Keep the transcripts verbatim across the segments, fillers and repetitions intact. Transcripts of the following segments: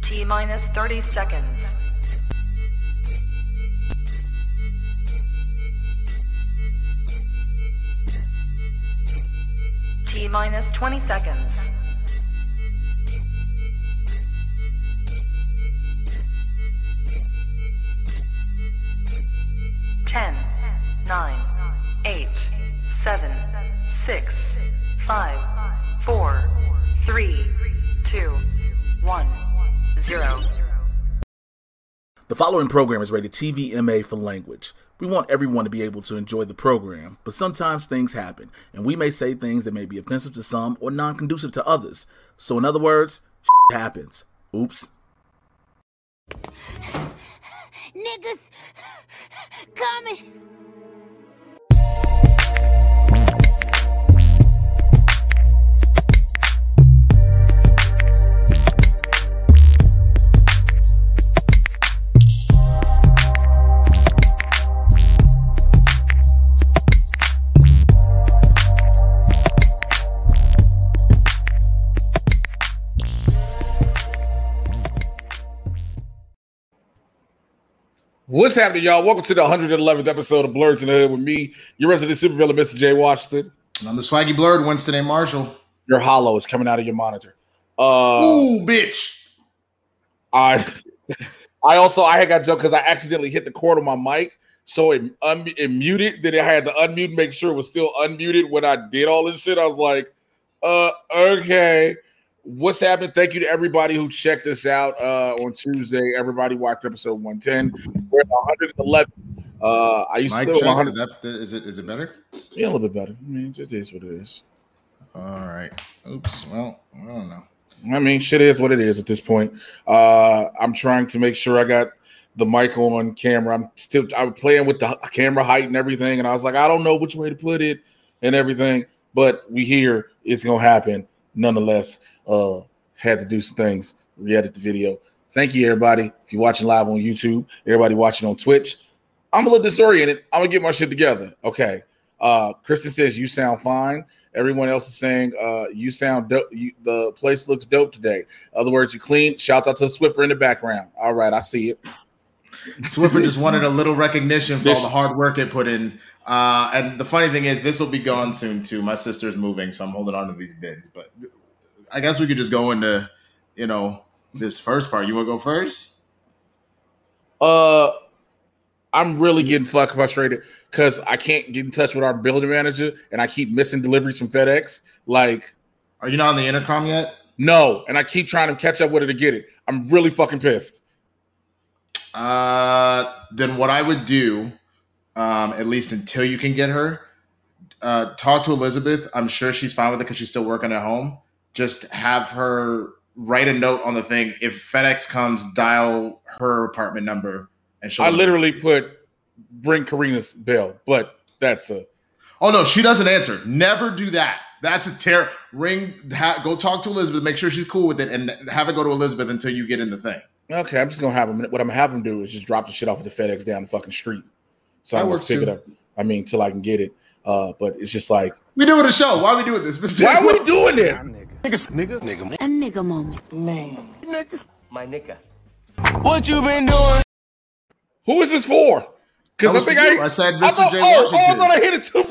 T minus thirty seconds. T minus twenty seconds. ten, nine, eight, seven, six, five, four, three, two, one, zero. The following program is rated T V M A for language. We want everyone to be able to enjoy the program, but sometimes things happen, and we may say things that may be offensive to some or non-conducive to others. So in other words, shit happens. Oops. Niggas coming. What's happening, y'all? Welcome to the one hundred eleventh episode of Blurs in the Hood with me, your resident supervillain, Mister Jay Washington. And I'm the swaggy blurred Winston A. Marshall. Your hollow is coming out of your monitor. Uh, Ooh, bitch. I I also, I had got joked because I accidentally hit the cord on my mic, so it, un- it muted. Then I had to unmute and make sure it was still unmuted when I did all this shit. I was like, uh, okay. What's happening? Thank you to everybody who checked us out uh, on Tuesday. Everybody watched episode one ten. We're at one hundred eleven. Uh, I used Mike to live check, one hundred. that, is it is it better? Yeah, a little bit better. I mean, it is what it is. All right. Oops. Well, I don't know. I mean, shit is what it is at this point. Uh, I'm trying to make sure I got the mic on camera. I'm still I'm playing with the camera height and everything, and I was like, I don't know which way to put it and everything, but we here. It's gonna happen nonetheless. Uh, had to do some things. Re-edit the video. Thank you, everybody. If you're watching live on YouTube, everybody watching on Twitch. I'm a little disoriented. I'm gonna get my shit together. Okay. Uh, Kristen says you sound fine. Everyone else is saying uh, you sound dope. You, the place looks dope today. In other words, you clean. Shouts out to Swiffer in the background. All right, I see it. Swiffer just wanted a little recognition for all the hard work it put in. Uh, and the funny thing is, this will be gone soon too. My sister's moving, so I'm holding on to these bids. But I guess we could just go into, you know, this first part. You want to go first? Uh, I'm really getting fucking frustrated because I can't get in touch with our building manager, and I keep missing deliveries from FedEx. Like, are you not on the intercom yet? No, and I keep trying to catch up with her to get it. I'm really fucking pissed. Uh, then what I would do, um, at least until you can get her, uh, talk to Elizabeth. I'm sure she's fine with it because she's still working at home. Just have her write a note on the thing. If FedEx comes, dial her apartment number, and she'll. I literally put bring Karina's bill, but that's a. Oh no, she doesn't answer. Never do that. That's a terror. Ring. Ha, go talk to Elizabeth. Make sure she's cool with it, and have it go to Elizabeth until you get in the thing. Okay, I'm just gonna have him. What I'm gonna have him do is just drop the shit off at the FedEx down the fucking street, so I can just pick too. it up. I mean, till I can get it. Uh, but it's just like we doing a show. Why are we doing this, Mister Why are we doing it? Nigga, nigga, nigga, a nigga moment, man. Nigga, my nigga. What you been doing? Who is this for? Because I think I, I said Mister I thought, J. oh, Washington. Oh, I thought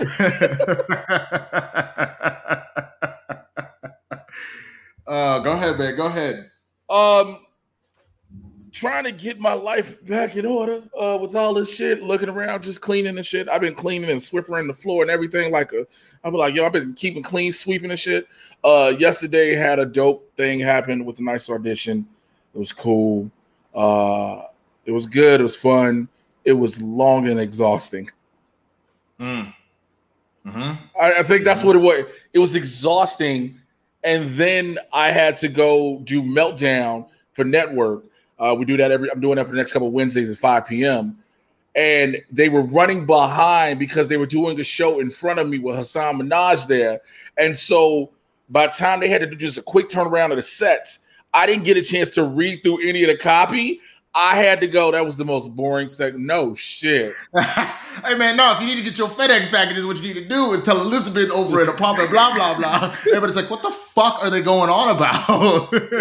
I hit it too. uh, go ahead, man. Go ahead. Um, trying to get my life back in order. Uh, with all this shit, looking around, just cleaning and shit. I've been cleaning and Swiffering the floor and everything. Like a, I've been like, yo, I've been keeping clean, sweeping and shit. Uh, yesterday had a dope thing happen with a nice audition. It was cool. Uh, it was good. It was fun. It was long and exhausting. Mm. Mm-hmm. I, I think that's what it was. It was exhausting. And then I had to go do Meltdown for network. Uh, we do that every, I'm doing that for the next couple of Wednesdays at five p.m. And they were running behind because they were doing a show in front of me with Hassan Minaj there. And so by the time they had to do just a quick turnaround of the sets, I didn't get a chance to read through any of the copy. I had to go. That was the most boring segment. No shit. Hey, man, no, if you need to get your FedEx packages, what you need to do is tell Elizabeth over at apartment, blah, blah, blah. Everybody's like, what the fuck are they going on about?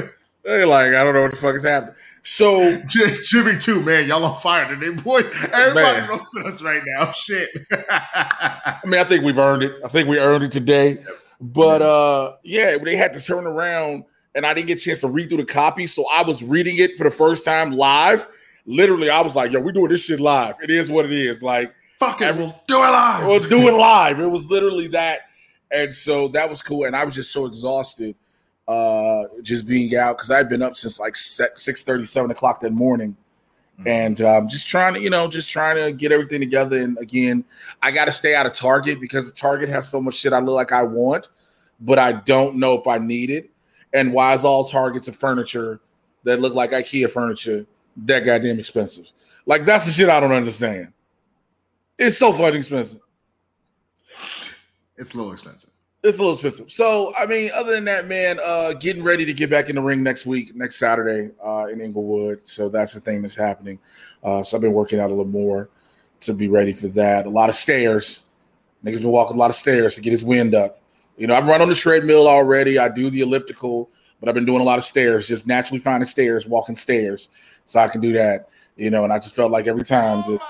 They're like, I don't know what the fuck is happening. So Jimmy too, man. Y'all on fire today, boys. Everybody Man. roasting us right now. Shit. I mean, I think we've earned it. I think we earned it today. But uh, yeah, they had to turn around, and I didn't get a chance to read through the copy, so I was reading it for the first time live. Literally, I was like, "Yo, we're doing this shit live. It is what it is." Like, fuck it, we'll do it live. We'll do it live. It was literally that, and so that was cool. And I was just so exhausted, uh, just being out because I'd been up since like six thirty, seven o'clock that morning. And um, just trying to, you know, just trying to get everything together. And again, I got to stay out of Target because Target has so much shit I look like I want, but I don't know if I need it. And why is all Targets of furniture that look like IKEA furniture that goddamn expensive? Like, that's the shit I don't understand. It's so fucking expensive. It's a little expensive. It's a little expensive. So, I mean, other than that, man, uh, getting ready to get back in the ring next week, next Saturday uh, in Inglewood. So that's the thing that's happening. Uh, so I've been working out a little more to be ready for that. A lot of stairs. Niggas been walking a lot of stairs to get his wind up. You know, I've run on the treadmill already. I do the elliptical, but I've been doing a lot of stairs, just naturally finding stairs, walking stairs. So I can do that, you know, and I just felt like every time just,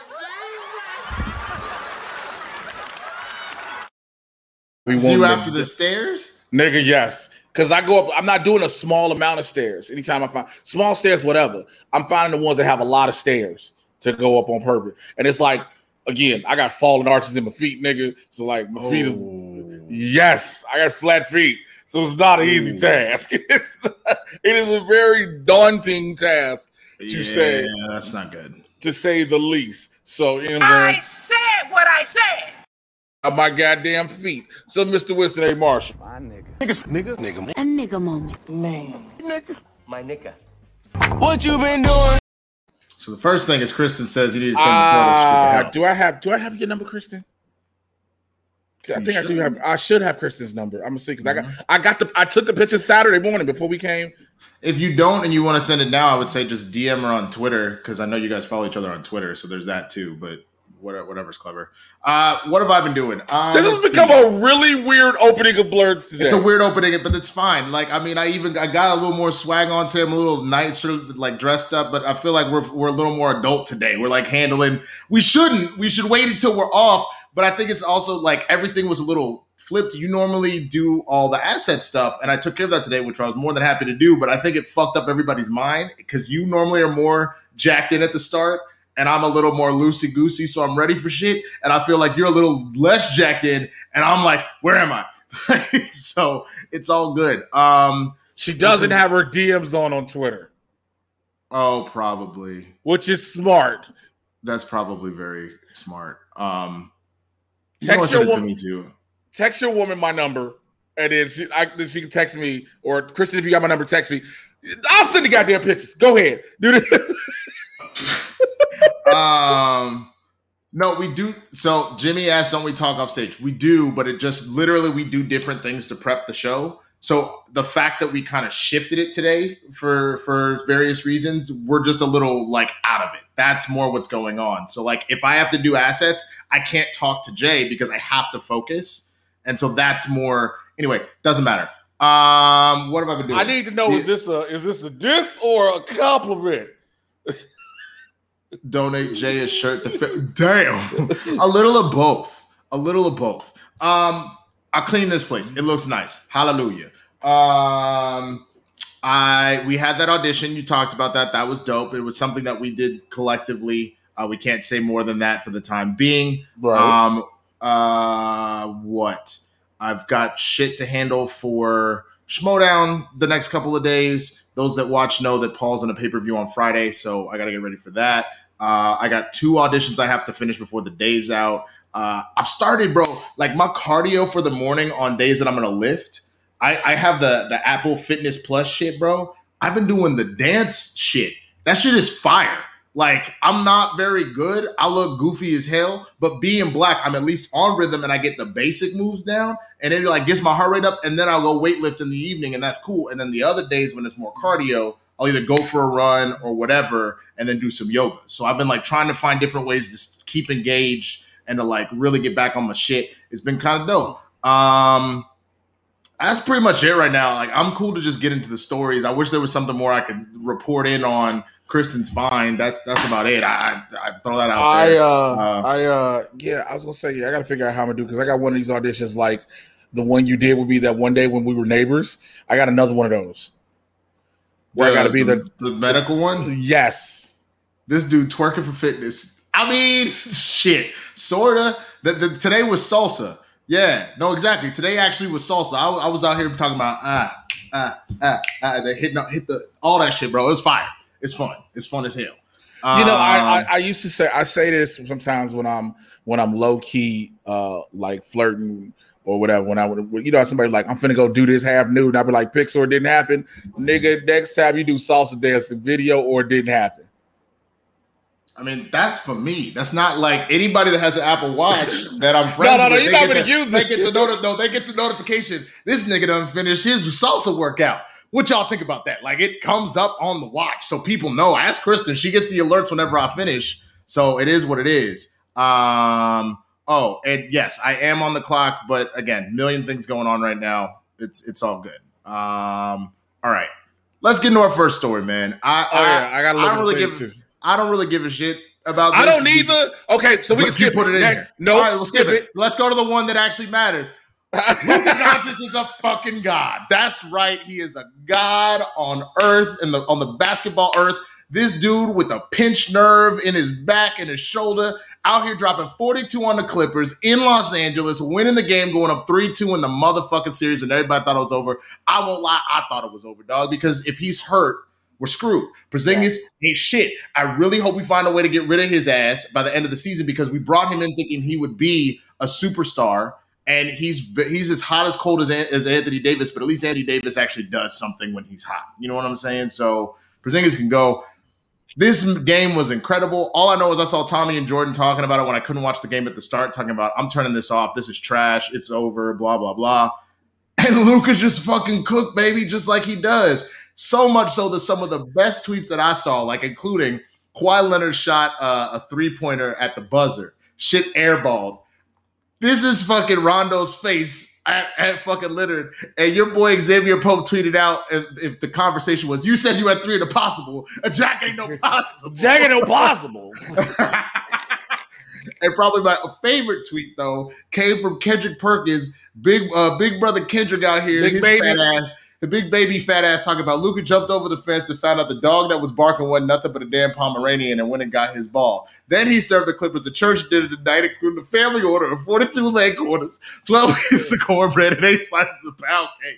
We See you after the stairs? Nigga, yes. Because I go up, I'm not doing a small amount of stairs. Anytime I find small stairs, whatever. I'm finding the ones that have a lot of stairs to go up on purpose. And it's like, again, I got fallen arches in my feet, nigga. So like my oh. feet is yes, I got flat feet. So it's not an easy Ooh. task. It is a very daunting task to yeah, say. Yeah, that's not good. To say the least. So you know I said what I said. My goddamn feet. So, Mister Winston A. Marshall. My nigga. Nigga, nigga, nigga. A nigga moment. Man. Nigga. My nigga. What you been doing? So the first thing is Kristen says you need to send uh, the photos. Do I have do I have your number, Kristen? I you think should. I do have I should have Kristen's number. I'm gonna see because mm-hmm. I got I got the I took the picture Saturday morning before we came. If you don't and you want to send it now, I would say just D M her on Twitter because I know you guys follow each other on Twitter, so there's that too. But whatever's clever. Uh, what have I been doing? Um, this has become see. a really weird opening of Blurds today. It's a weird opening, but it's fine. Like, I mean, I even I got a little more swag on today. I'm a little nicer, like dressed up, but I feel like we're we're a little more adult today. We're like handling. We shouldn't. We should wait until we're off. But I think it's also like everything was a little flipped. You normally do all the asset stuff, and I took care of that today, which I was more than happy to do. But I think it fucked up everybody's mind because you normally are more jacked in at the start. And I'm a little more loosey-goosey, so I'm ready for shit. And I feel like you're a little less jacked in, and I'm like, where am I? So it's all good. Um, she doesn't have her D Ms on on Twitter. Oh, probably. Which is smart. That's probably very smart. Um, text your woman, me too. Text your woman my number, and then she, I, then she can text me. Or, Kristen, if you got my number, text me. I'll send the goddamn pictures. Go ahead. Do this. um no we do so Jimmy asked, don't we talk off stage? We do, but it just literally we do different things to prep the show. So the fact that we kind of shifted it today for for various reasons, we're just a little like out of it. That's more what's going on. So like if I have to do assets, I can't talk to Jay because I have to focus. And so that's more anyway, doesn't matter. Um what have I been doing? I need to know, is this a is this a diss or a compliment? Donate Jay a shirt to fit. Damn. A little of both. A little of both. Um, I clean this place. It looks nice. Hallelujah. Um, I we had that audition. You talked about that. That was dope. It was something that we did collectively. Uh, we can't say more than that for the time being. Right. Um, uh, what? I've got shit to handle for Schmodown the next couple of days. Those that watch know that Paul's in a pay-per-view on Friday, so I got to get ready for that. Uh, I got two auditions I have to finish before the day's out. Uh, I've started, bro, like my cardio for the morning on days that I'm going to lift. I, I have the, the Apple Fitness Plus shit, bro. I've been doing the dance shit. That shit is fire. Like, I'm not very good. I look goofy as hell, but being black, I'm at least on rhythm and I get the basic moves down and it like gets my heart rate up and then I'll go weightlift in the evening and that's cool. And then the other days when it's more cardio, I'll either go for a run or whatever and then do some yoga. So I've been like trying to find different ways to keep engaged and to like really get back on my shit. It's been kind of dope. Um, That's pretty much it right now. Like, I'm cool to just get into the stories. I wish there was something more I could report in on. Kristen's fine. That's that's about it. I I throw that out I, there. Uh, uh, I uh, yeah, I was gonna say, yeah, I gotta figure out how I'm gonna do because I got one of these auditions like the one you did would be that one day when we were neighbors. I got another one of those. Where the, I gotta be the, the the medical one. Yes. This dude twerking for fitness. I mean, shit, sorta. The, the, today was salsa. Yeah, no, exactly. Today actually was salsa. I, I was out here talking about ah ah ah ah. They hit hit the all that shit, bro. It was fire. It's fun. It's fun as hell. Um, You know, I, I I used to say I say this sometimes when I'm when I'm low key uh like flirting or whatever. When I would, you know, somebody like I'm finna go do this half nude, and I'd be like, Pixar, it didn't happen, nigga. Next time you do salsa dancing video, or it didn't happen. I mean, that's for me. That's not like anybody that has an Apple Watch that I'm friends no, no, no, with. you're They not get, gonna the, use they it. get the noti- no, they get the notification. This nigga done finished his salsa workout. What y'all think about that? Like, it comes up on the watch, so people know. Ask Kristen; she gets the alerts whenever I finish. So it is what it is. Um. Oh, and yes, I am on the clock, but again, million things going on right now. It's it's all good. Um. All right, let's get into our first story, man. I Oh yeah, I gotta look I at don't the really thing, give. too. I don't really give a shit about this. I don't need the okay, so we But can skip you put it in That- here. No, All right, we'll skip, skip it. Let's go to the one that actually matters. Luka Doncic is a fucking god. That's right. He is a god on earth and on the basketball earth. This dude with a pinched nerve in his back and his shoulder out here dropping forty-two on the Clippers in Los Angeles, winning the game, going up three two in the motherfucking series when everybody thought it was over. I won't lie. I thought it was over, dog, because if he's hurt, we're screwed. Porzingis ain't shit. I really hope we find a way to get rid of his ass by the end of the season because we brought him in thinking he would be a superstar. And he's he's as hot as cold as, as Anthony Davis, but at least Anthony Davis actually does something when he's hot. You know what I'm saying? So Porzingis can go. This game was incredible. All I know is I saw Tommy and Jordan talking about it when I couldn't watch the game at the start, talking about, I'm turning this off. This is trash. It's over, blah, blah, blah. And Luka just fucking cooked, baby, just like he does. So much so that some of the best tweets that I saw, like including Kawhi Leonard shot uh, a three-pointer at the buzzer. Shit airballed. This is fucking Rondo's face at, at fucking Leonard. And your boy Xavier Pope tweeted out if, if the conversation was, you said you had three of the possible. A Jack ain't no possible. Jack ain't no possible. And probably my favorite tweet, though, came from Kendrick Perkins. Big uh, big brother Kendrick out here. Big his baby. fat ass. The big baby fat ass talking about Luka jumped over the fence and found out the dog that was barking wasn't nothing but a damn Pomeranian and went and got his ball. Then he served the Clippers a church dinner tonight, including a family order of forty-two leg quarters, twelve pieces of cornbread, and eight slices of pound cake.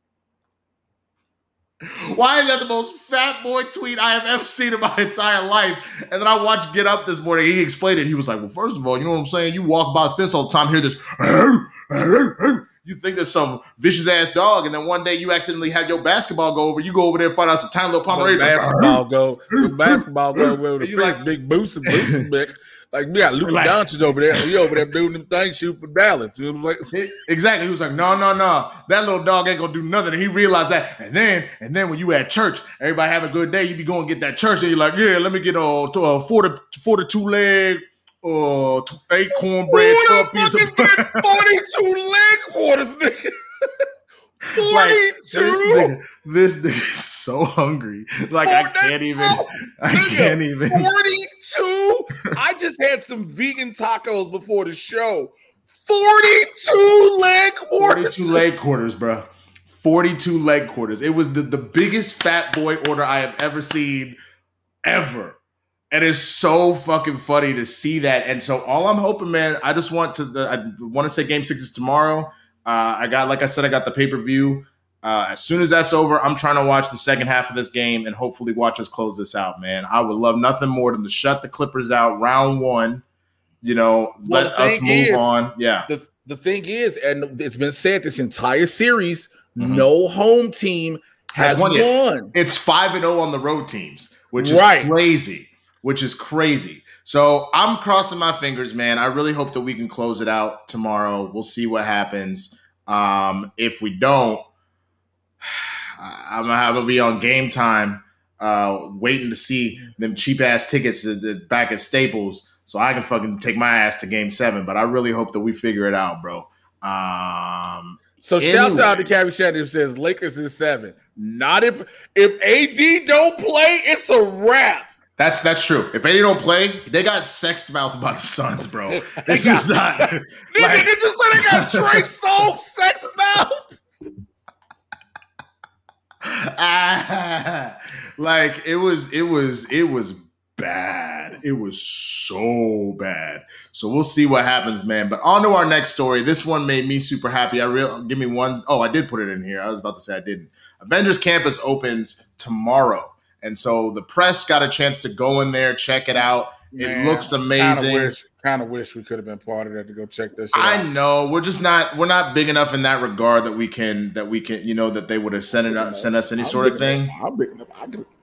Why is that the most fat boy tweet I have ever seen in my entire life? And then I watched Get Up this morning. He explained it. He was like, well, first of all, you know what I'm saying? You walk by the fence all the time, hear this. You think there's some vicious ass dog, and then one day you accidentally have your basketball go over. You go over there and find out some tiny little Pomeranian. Basketball go, basketball go over the You face, like- big boost and boost and big. Like we got Luka Like- Doncic over there. He over there doing them things, shooting for balance. You know what I'm saying? Exactly. He was like, no, no, no. That little dog ain't gonna do nothing. And he realized that. And then, and then when you at church, everybody have a good day. You be going to get that church, and you're like, yeah, let me get a, a forty, forty-two leg, uh, eight cornbread, twelve piece of forty-two leg quarters, nigga. Like, forty-two. this, nigga, this nigga is so hungry. Like, I can't even. I can't even. forty-two. I just had some vegan tacos before the show. forty-two leg quarters. forty-two leg quarters, bro. forty-two leg quarters. It was the, the biggest fat boy order I have ever seen, ever. And it's so fucking funny to see that. And so all I'm hoping, man, I just want to, the, I want to say game six is tomorrow. Uh, I got, like I said, I got the pay-per-view. Uh, as soon as that's over, I'm trying to watch the second half of this game and hopefully watch us close this out, man. I would love nothing more than to shut the Clippers out round one, you know, Well, let the us thing move is- on. Yeah. The the thing is, and it's been said this entire series, Mhm. no home team has, Has won won. yet. It's five and oh on the road teams, which is Right. crazy, which is crazy. So I'm crossing my fingers, man. I really hope that we can close it out tomorrow. We'll see what happens. Um, if we don't, I'm gonna to be on Game Time, uh, waiting to see them cheap ass tickets at the back at Staples, so I can fucking take my ass to Game Seven. But I really hope that we figure it out, bro. Um, So anyway. shouts out to Cabby Shandy who says Lakers is seven. Not if if A D don't play, it's a wrap. That's that's true. If A D don't play, they got sexed mouth by the Suns, bro. This is not. Like, nigga just said they got Trey Songz sex mouth. ah, like it was, it was, it was bad. It was so bad. So we'll see what happens, man. But on to our next story. This one made me super happy. I real give me one. Oh, I did put it in here. I was about to say I didn't. Avengers Campus opens tomorrow. And so the press got a chance to go in there, check it out. It Man, looks amazing. Kind of wish, kind of wish we could have been part of that to go check this shit I out. know. We're just not we're not big enough in that regard that we can that we can, you know, that they would have sent it sent us any I'm sort of thing. Enough. I'm big enough. I can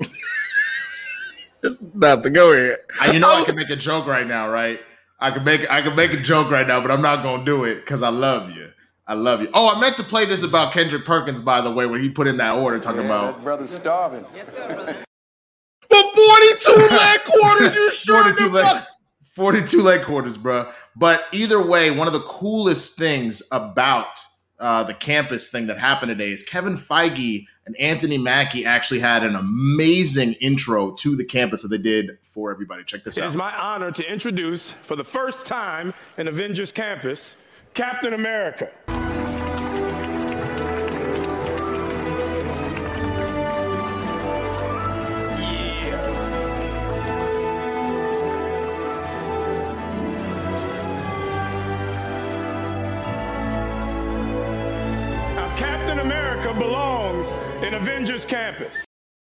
not to go ahead. I, you know I can make a joke right now, right? I can make I can make a joke right now, but I'm not gonna do it because I love you. I love you. Oh, I meant to play this about Kendrick Perkins, by the way, where he put in that order talking yeah, about brother's starving. Yes, sir, brother. But forty-two leg quarters, you sure forty-two leg, forty-two leg quarters, bro. But either way, one of the coolest things about uh, the campus thing that happened today is Kevin Feige and Anthony Mackie actually had an amazing intro to the campus that they did for everybody. Check this out. It is my honor to introduce, for the first time in Avengers Campus, Captain America. Belongs in Avengers Campus.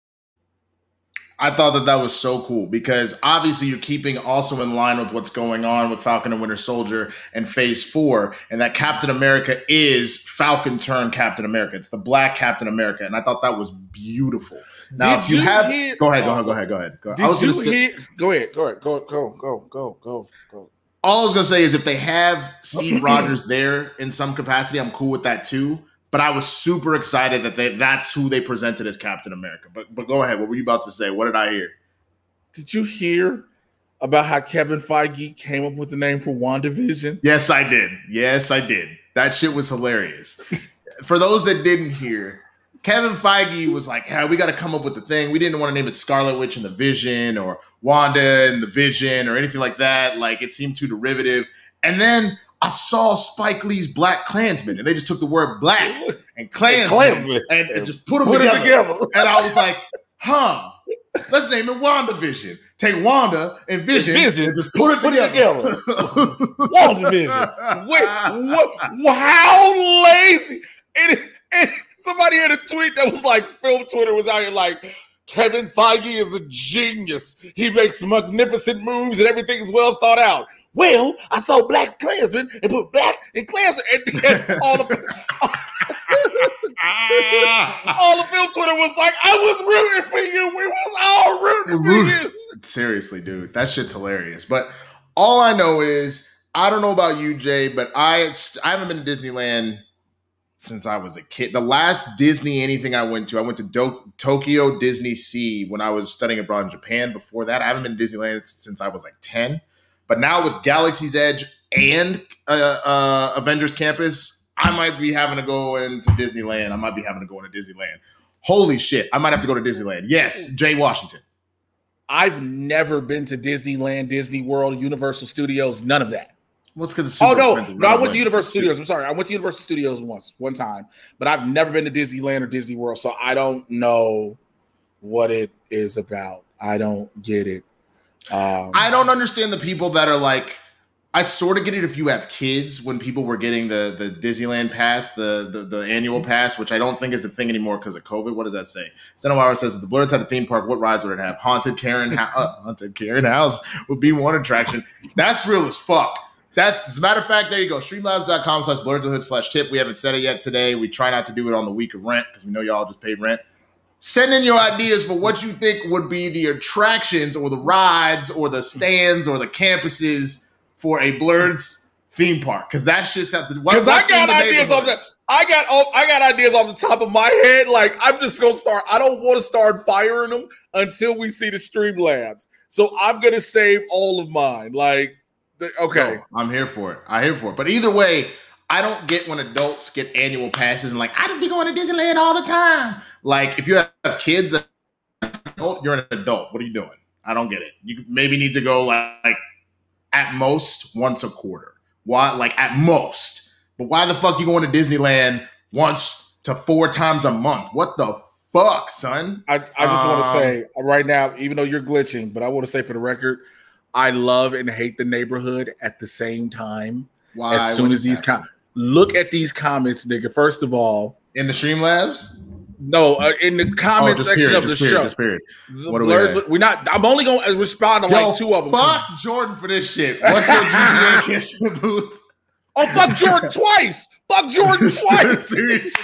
I thought that that was so cool because obviously you're keeping also in line with what's going on with Falcon and Winter Soldier and Phase Four, and that Captain America is Falcon turned Captain America. It's the Black Captain America, and I thought that was beautiful. Now, did if you, you have, hear, go ahead, go ahead, go ahead, go ahead. Go ahead. Did I was you say, hear, go ahead, go ahead, go, go, go, go, go, go. All I was gonna say is if they have Steve Rogers there in some capacity, I'm cool with that too. But I was super excited that they, that's who they presented as Captain America. But but go ahead. What were you about to say? What did I hear? Did you hear about how Kevin Feige came up with the name for WandaVision? Yes, I did. Yes, I did. That shit was hilarious. For those that didn't hear, Kevin Feige was like, yeah, we got to come up with the thing. We didn't want to name it Scarlet Witch and the Vision or Wanda and the Vision or anything like that. Like, it seemed too derivative. And then I saw Spike Lee's Black Klansman, and they just took the word black and Klansman, Klansman. And, and just put them put together. together. And I was like, huh, let's name it WandaVision. Take Wanda and Vision, Vision. and just put it put together. It together. WandaVision. Wait, what, how lazy. And, and somebody had a tweet that was like, Film Twitter was out here like, Kevin Feige is a genius. He makes magnificent moves and everything is well thought out. Well, I saw Black Klansman and put Black and Klansman and, and all the all the film Twitter was like, I was rooting for you. We was all rooting for you. Seriously, dude, that shit's hilarious. But all I know is, I don't know about you, Jay, but I I haven't been to Disneyland since I was a kid. The last Disney anything I went to, I went to Do- Tokyo Disney Sea when I was studying abroad in Japan. Before that, I haven't been to Disneyland since I was like ten. But now with Galaxy's Edge and uh, uh, Avengers Campus, I might be having to go into Disneyland. I might be having to go into Disneyland. Holy shit. I might have to go to Disneyland. Yes, Jay Washington. I've never been to Disneyland, Disney World, Universal Studios, none of that. Well, it's because it's super oh, no. expensive. No, I went to Universal Studios. I'm sorry. I went to Universal Studios once, one time. But I've never been to Disneyland or Disney World, so I don't know what it is about. I don't get it. Um, I don't understand the people that are like, I sort of get it if you have kids when people were getting the, the Disneyland pass, the, the the annual pass, which I don't think is a thing anymore because of COVID. What does that say? Cinewire says, if the Blurs had a theme park, what rides would it have? Haunted Karen, ha- uh, Haunted Karen House would be one attraction. That's real as fuck. That's, as a matter of fact, there you go. Streamlabs.com slash blurredhood slash tip. We haven't said it yet today. We try not to do it on the week of rent because we know y'all just paid rent. Send in your ideas for what you think would be the attractions or the rides or the stands or the campuses for a Blurred's theme park. Because that's just have to. Because I got ideas off the. I got I got ideas off the top of my head. Like, I'm just gonna start. I don't want to start firing them until we see the Streamlabs. So I'm gonna save all of mine. Like, the, okay, no, I'm here for it. I'm here for it. But either way, I don't get when adults get annual passes and like, I just be going to Disneyland all the time. Like, if you have kids that adult, you're an adult. What are you doing? I don't get it. You maybe need to go like, like at most once a quarter. Why? Like at most. But why the fuck you going to Disneyland once to four times a month? What the fuck, son? I, I just um, want to say right now, even though you're glitching, but I want to say for the record, I love and hate the neighborhood at the same time. Why? As soon as these com- look at these comments, nigga. First of all, in the Streamlabs. No, uh, in the comment oh, section period, of the period, show. Just period. The what are blurs, we we're not. I'm only going to respond to Yo, like two of them. Fuck Jordan for this shit. What's your G G A kiss in the booth? Oh, fuck Jordan twice. Fuck Jordan twice.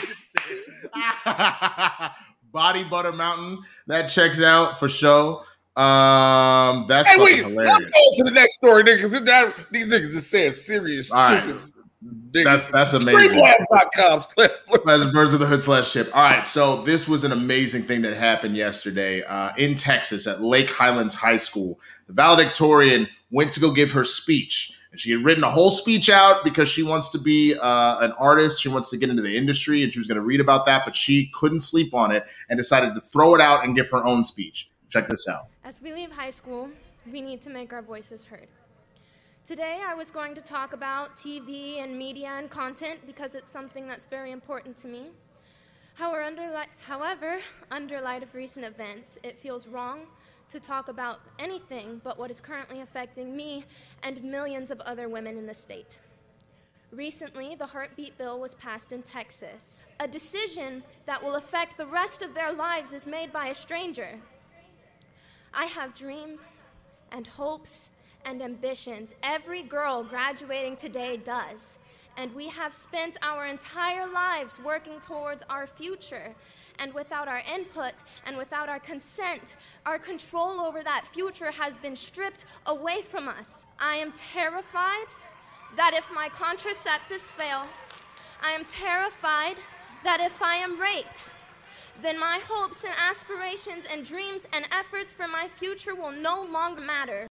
Body Butter Mountain. That checks out for sure. Um, that's hey, fucking wait, hilarious. Let's go to the next story, niggas. That, these niggas just saying serious All shit. Right. That's that's amazing. That's Birds of the Hood slash ship. All right, so this was an amazing thing that happened yesterday uh, in Texas at Lake Highlands High School. The valedictorian went to go give her speech, and she had written a whole speech out because she wants to be uh, an artist. She wants to get into the industry, and she was going to read about that, but she couldn't sleep on it and decided to throw it out and give her own speech. Check this out. As we leave high school, we need to make our voices heard. Today, I was going to talk about T V and media and content because it's something that's very important to me. However, under, li- however, under light of recent events, it feels wrong to talk about anything but what is currently affecting me and millions of other women in the state. Recently, the Heartbeat Bill was passed in Texas. A decision that will affect the rest of their lives is made by a stranger. I have dreams and hopes and ambitions. Every girl graduating today does. And we have spent our entire lives working towards our future. And without our input and without our consent, our control over that future has been stripped away from us. I am terrified that if my contraceptives fail, I am terrified that if I am raped, then my hopes and aspirations and dreams and efforts for my future will no longer matter.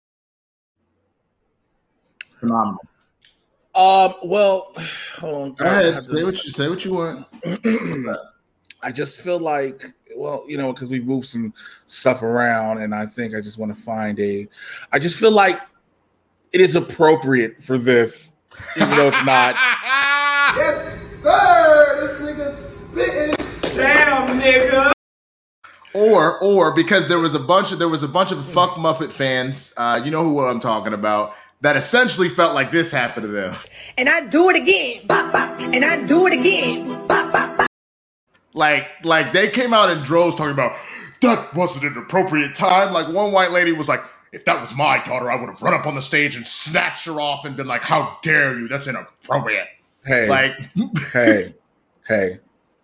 Phenomenal. Um. Well, hold on. Go ahead. Say what you say. What you want. I just feel like, well, you know, because we moved some stuff around, and I think I just want to find a. I just feel like it is appropriate for this, even though it's not. Yes, sir. This nigga spitting. Damn, nigga. Or, or because there was a bunch of there was a bunch of fuck Muppet fans. Uh, you know who I'm talking about. That essentially felt like this happened to them. And I do it again. Bop, bop. And I do it again. Bop, bop, bop. Like, like they came out in droves talking about that wasn't an appropriate time. Like one white lady was like, if that was my daughter, I would have run up on the stage and snatched her off and been like, how dare you? That's inappropriate. Hey, like, hey, hey.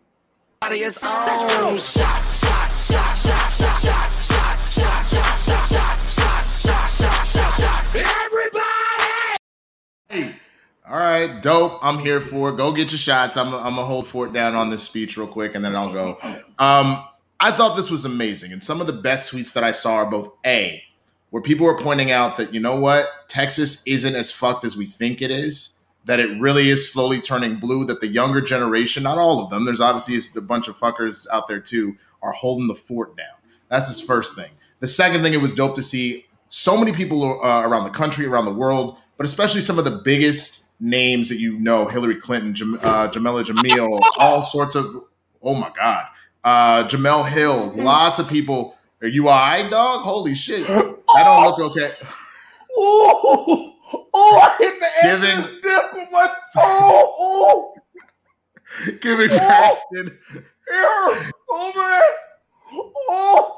Everybody! Hey, all right, dope. I'm here for it. Go get your shots. I'm, I'm gonna hold fort down on this speech real quick, and then I'll go. Um, I thought this was amazing, and some of the best tweets that I saw are both A, where people were pointing out that, you know what, Texas isn't as fucked as we think it is. That it really is slowly turning blue, that the younger generation, not all of them, there's obviously a bunch of fuckers out there too, are holding the fort down. That's his first thing. The second thing, it was dope to see so many people uh, around the country, around the world, but especially some of the biggest names that you know, Hillary Clinton, Jam- uh, Jamila Jamil, all sorts of, oh my God, uh, Jamel Hill, lots of people. Are you all right, dog? Holy shit. That don't look okay. Ooh. Oh, I hit the edge Giving, of this disc with my toe. Oh, giving oh. Paxton. Here, oh man. Oh.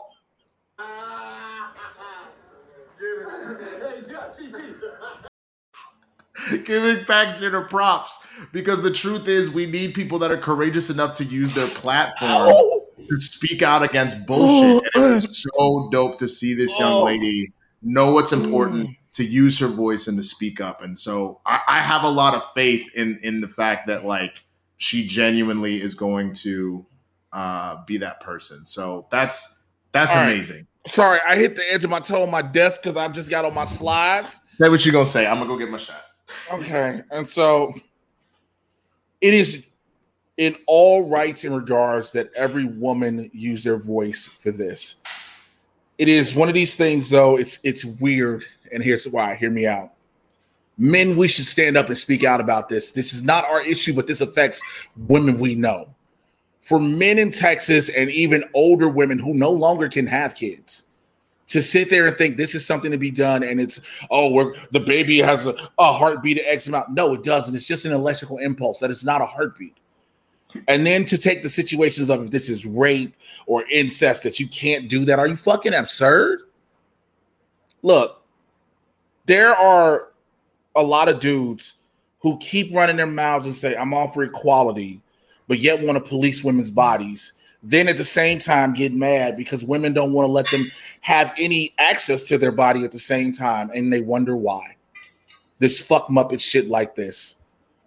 Giving Paxton her props, because the truth is we need people that are courageous enough to use their platform oh. to speak out against bullshit. And it was so dope to see this young lady know what's important. Mm. To use her voice and to speak up. And so I, I have a lot of faith in in the fact that like she genuinely is going to uh, be that person. So that's that's All amazing. Right. Sorry, I hit the edge of my toe on my desk because I just got on my slides. Say what you gonna say. I'm gonna go get my shot. Okay, and so it is in all rights and regards that every woman use their voice for this. It is one of these things, though. It's it's weird, and here's why. Hear me out. Men, we should stand up and speak out about this. This is not our issue, but this affects women we know. For men in Texas and even older women who no longer can have kids, to sit there and think this is something to be done, and it's, oh, we're, the baby has a, a heartbeat at X amount. No, it doesn't. It's just an electrical impulse. That is not a heartbeat. And then to take the situations of if this is rape or incest, that you can't do that. Are you fucking absurd? Look, there are a lot of dudes who keep running their mouths and say, I'm all for equality, but yet want to police women's bodies. Then at the same time get mad because women don't want to let them have any access to their body at the same time. And they wonder why. This fuck Muppet shit like this.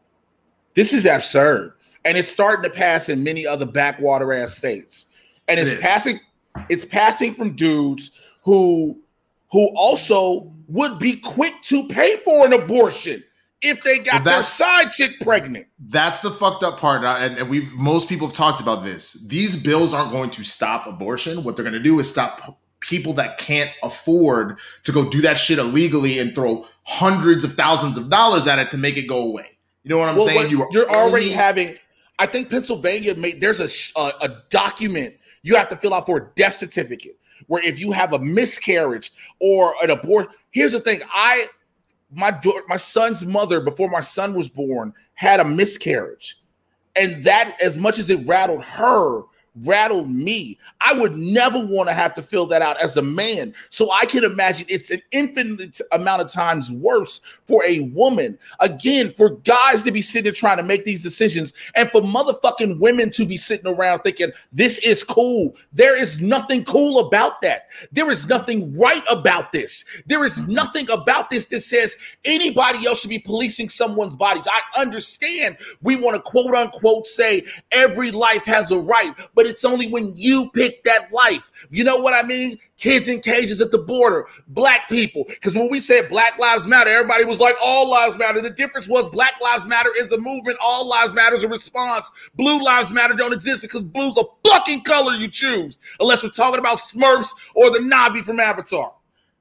This is absurd. And it's starting to pass in many other backwater ass states. And it's it passing, it's passing from dudes who, who also would be quick to pay for an abortion if they got their side chick pregnant. That's the fucked up part. And, and we've most people have talked about this. These bills aren't going to stop abortion. What they're going to do is stop people that can't afford to go do that shit illegally and throw hundreds of thousands of dollars at it to make it go away. You know what I'm well, saying? You you're already only- having, I think Pennsylvania made, there's a, a, a document you have to fill out for a death certificate where if you have a miscarriage or an abortion, here's the thing. I, My my son's mother, before my son was born, had a miscarriage. And that, as much as it rattled her, rattled me. I would never want to have to fill that out as a man. So I can imagine it's an infinite amount of times worse for a woman. Again, for guys to be sitting there trying to make these decisions and for motherfucking women to be sitting around thinking, this is cool. There is nothing cool about that. There is nothing right about this. There is nothing about this that says anybody else should be policing someone's bodies. I understand we want to quote unquote say every life has a right, but it's only when you pick that life. You know what I mean? Kids in cages at the border, black people. Because when we said Black Lives Matter, everybody was like, all lives matter. The difference was Black Lives Matter is a movement. All lives matter is a response. Blue Lives Matter don't exist because blue's a fucking color you choose. Unless we're talking about Smurfs or the Na'vi from Avatar.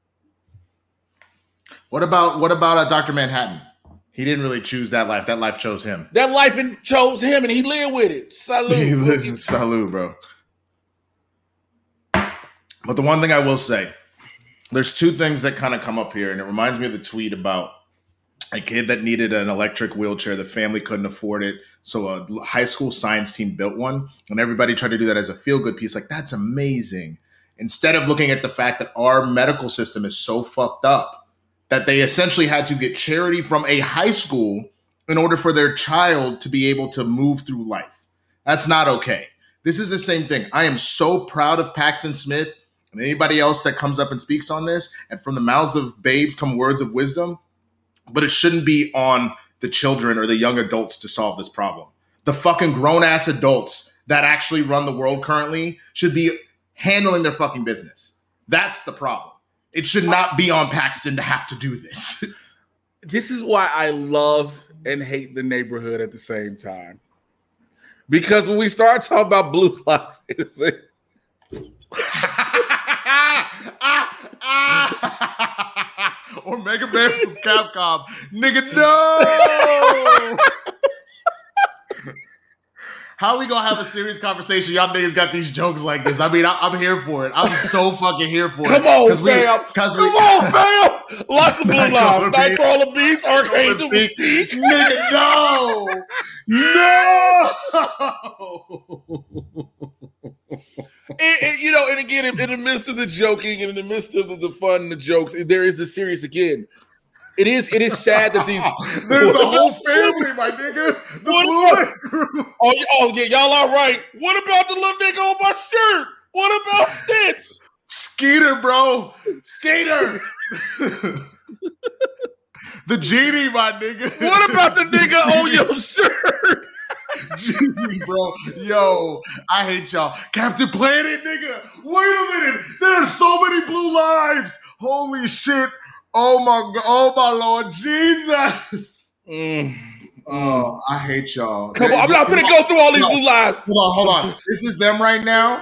What about, what about uh, Doctor Manhattan? He didn't really choose that life. That life chose him. That life chose him, and he lived with it. Salute. He lived, salute, bro. But the one thing I will say, there's two things that kind of come up here, and it reminds me of the tweet about a kid that needed an electric wheelchair. The family couldn't afford it, so a high school science team built one, and everybody tried to do that as a feel-good piece. Like, that's amazing. Instead of looking at the fact that our medical system is so fucked up, that they essentially had to get charity from a high school in order for their child to be able to move through life. That's not okay. This is the same thing. I am so proud of Paxton Smith and anybody else that comes up and speaks on this. And from the mouths of babes come words of wisdom. But it shouldn't be on the children or the young adults to solve this problem. The fucking grown-ass adults that actually run the world currently should be handling their fucking business. That's the problem. It should not be on Paxton to have to do this. This is why I love and hate the neighborhood at the same time. Because when we start talking about blue lives, or Mega Man from Capcom, nigga, no. How are we gonna have a serious conversation? Y'all niggas got these jokes like this. I mean, I, I'm here for it. I'm so fucking here for it. Come on, fam. Come we, on, fam. Lots of blue lives. Nightcrawler Beast, Archangel Mystique. Nigga, no. No. And, and, you know, and again, in, in the midst of the joking and in the midst of the, the fun and the jokes, there is the serious again. It is it is sad that these there's a whole family, my nigga. The Blue Group. Oh, oh yeah, y'all all right. What about the little nigga on my shirt? What about Stitch? Skeeter, bro. Skater. The genie, my nigga. What about the nigga on your shirt? Genie, bro. Yo, I hate y'all. Captain Planet, nigga. Wait a minute. There are so many blue lives. Holy shit. Oh my God! Oh my Lord Jesus! Mm. Oh, I hate y'all. Come on, I'm not gonna go through all these no. blue lives. Hold on, hold on. This is them right now.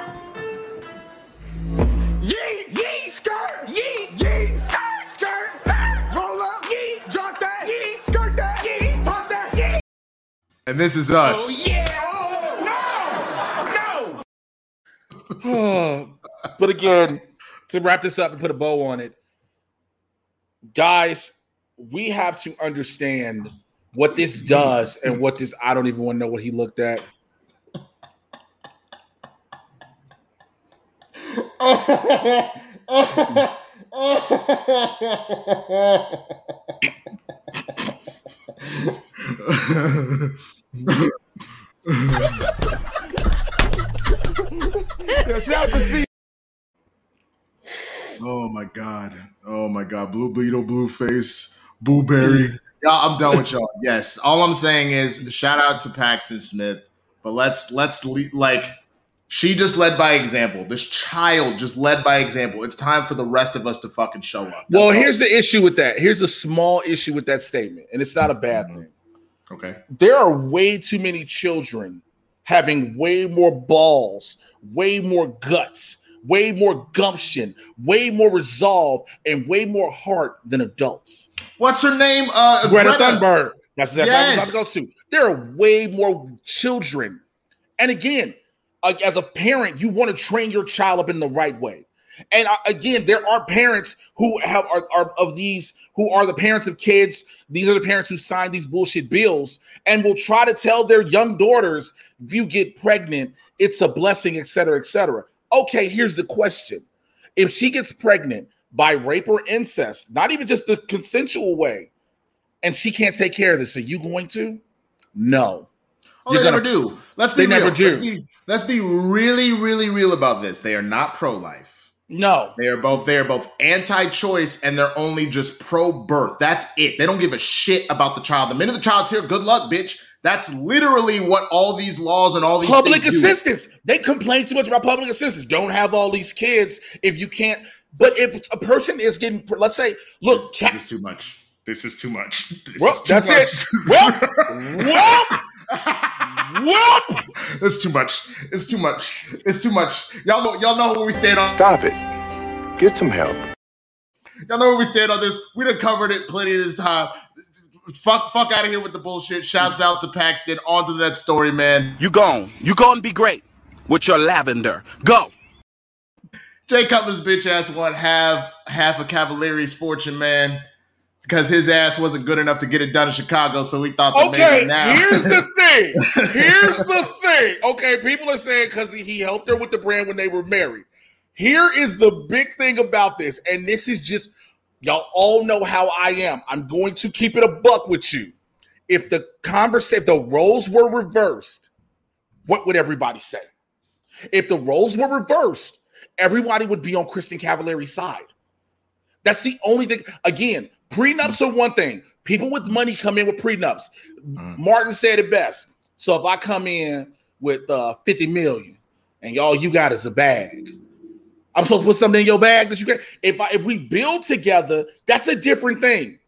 Yee, yee, skirt, yee, yee, skirt, skirt, skirt. Roll up, yee, drop that, yee, skirt that, yee, pop that, yee. And this is us. Oh yeah, oh no, no. But again, to wrap this up and put a bow on it, guys, we have to understand what this does and what this, I don't even want to know what he looked at. Oh, oh, oh my god. Oh my god. Blue Beetle, Blueface, Blueberry. Y'all, I'm done with y'all. Yes. All I'm saying is shout out to Paxton Smith. But let's let's le- like she just led by example. This child just led by example. It's time for the rest of us to fucking show up. That's well, all. Here's the issue with that. Here's a small issue with that statement, and it's not a bad thing. Okay. There are way too many children having way more balls, way more guts, way more gumption, way more resolve, and way more heart than adults. What's her name? Uh, Greta, Greta Thunberg. That's exactly yes. what I'm going to go to. There are way more children. And again, uh, as a parent, you want to train your child up in the right way. And uh, again, there are parents who have are, are of these who are the parents of kids. These are the parents who sign these bullshit bills and will try to tell their young daughters, if you get pregnant, it's a blessing, et cetera, et cetera. Okay, here's the question. If she gets pregnant by rape or incest, not even just the consensual way, and she can't take care of this, are you going to? No. Oh, You're they gonna, never do. Let's be they real. never do. Let's be, let's be really, really real about this. They are not pro-life. No. They are both they are both anti-choice and they're only just pro-birth. That's it. They don't give a shit about the child. The minute the child's here, good luck, bitch. That's literally what all these laws and all these public states assistance. Do. They complain too much about public assistance. Don't have all these kids if you can't. But if a person is getting, let's say, look, this, this is too much. This is too much. This well, is too that's much. it. Well, well. Whoop! It's too much. It's too much. It's too much. Y'all know. Y'all know where we stand on. Stop it. Get some help. Y'all know where we stand on this. We done covered it plenty of this time. Fuck, fuck out of here with the bullshit. Shouts out to Paxton. On to that story, man. You gone. You go and be great with your lavender. Go. Jay Cutler's bitch ass won half half of Cavallari's fortune, man. Because his ass wasn't good enough to get it done in Chicago, so we thought that okay, maybe now. here's the thing. Here's the thing. Okay, people are saying because he helped her with the brand when they were married. Here is the big thing about this, and this is just, y'all all know how I am. I'm going to keep it a buck with you. If the conversation, if the roles were reversed, what would everybody say? If the roles were reversed, everybody would be on Kristen Cavallari's side. That's the only thing. Again, prenups are one thing. People with money come in with prenups. Mm. Martin said it best. So if I come in with uh, fifty million and all you got is a bag, I'm supposed to put something in your bag that you get. If I, if we build together, that's a different thing.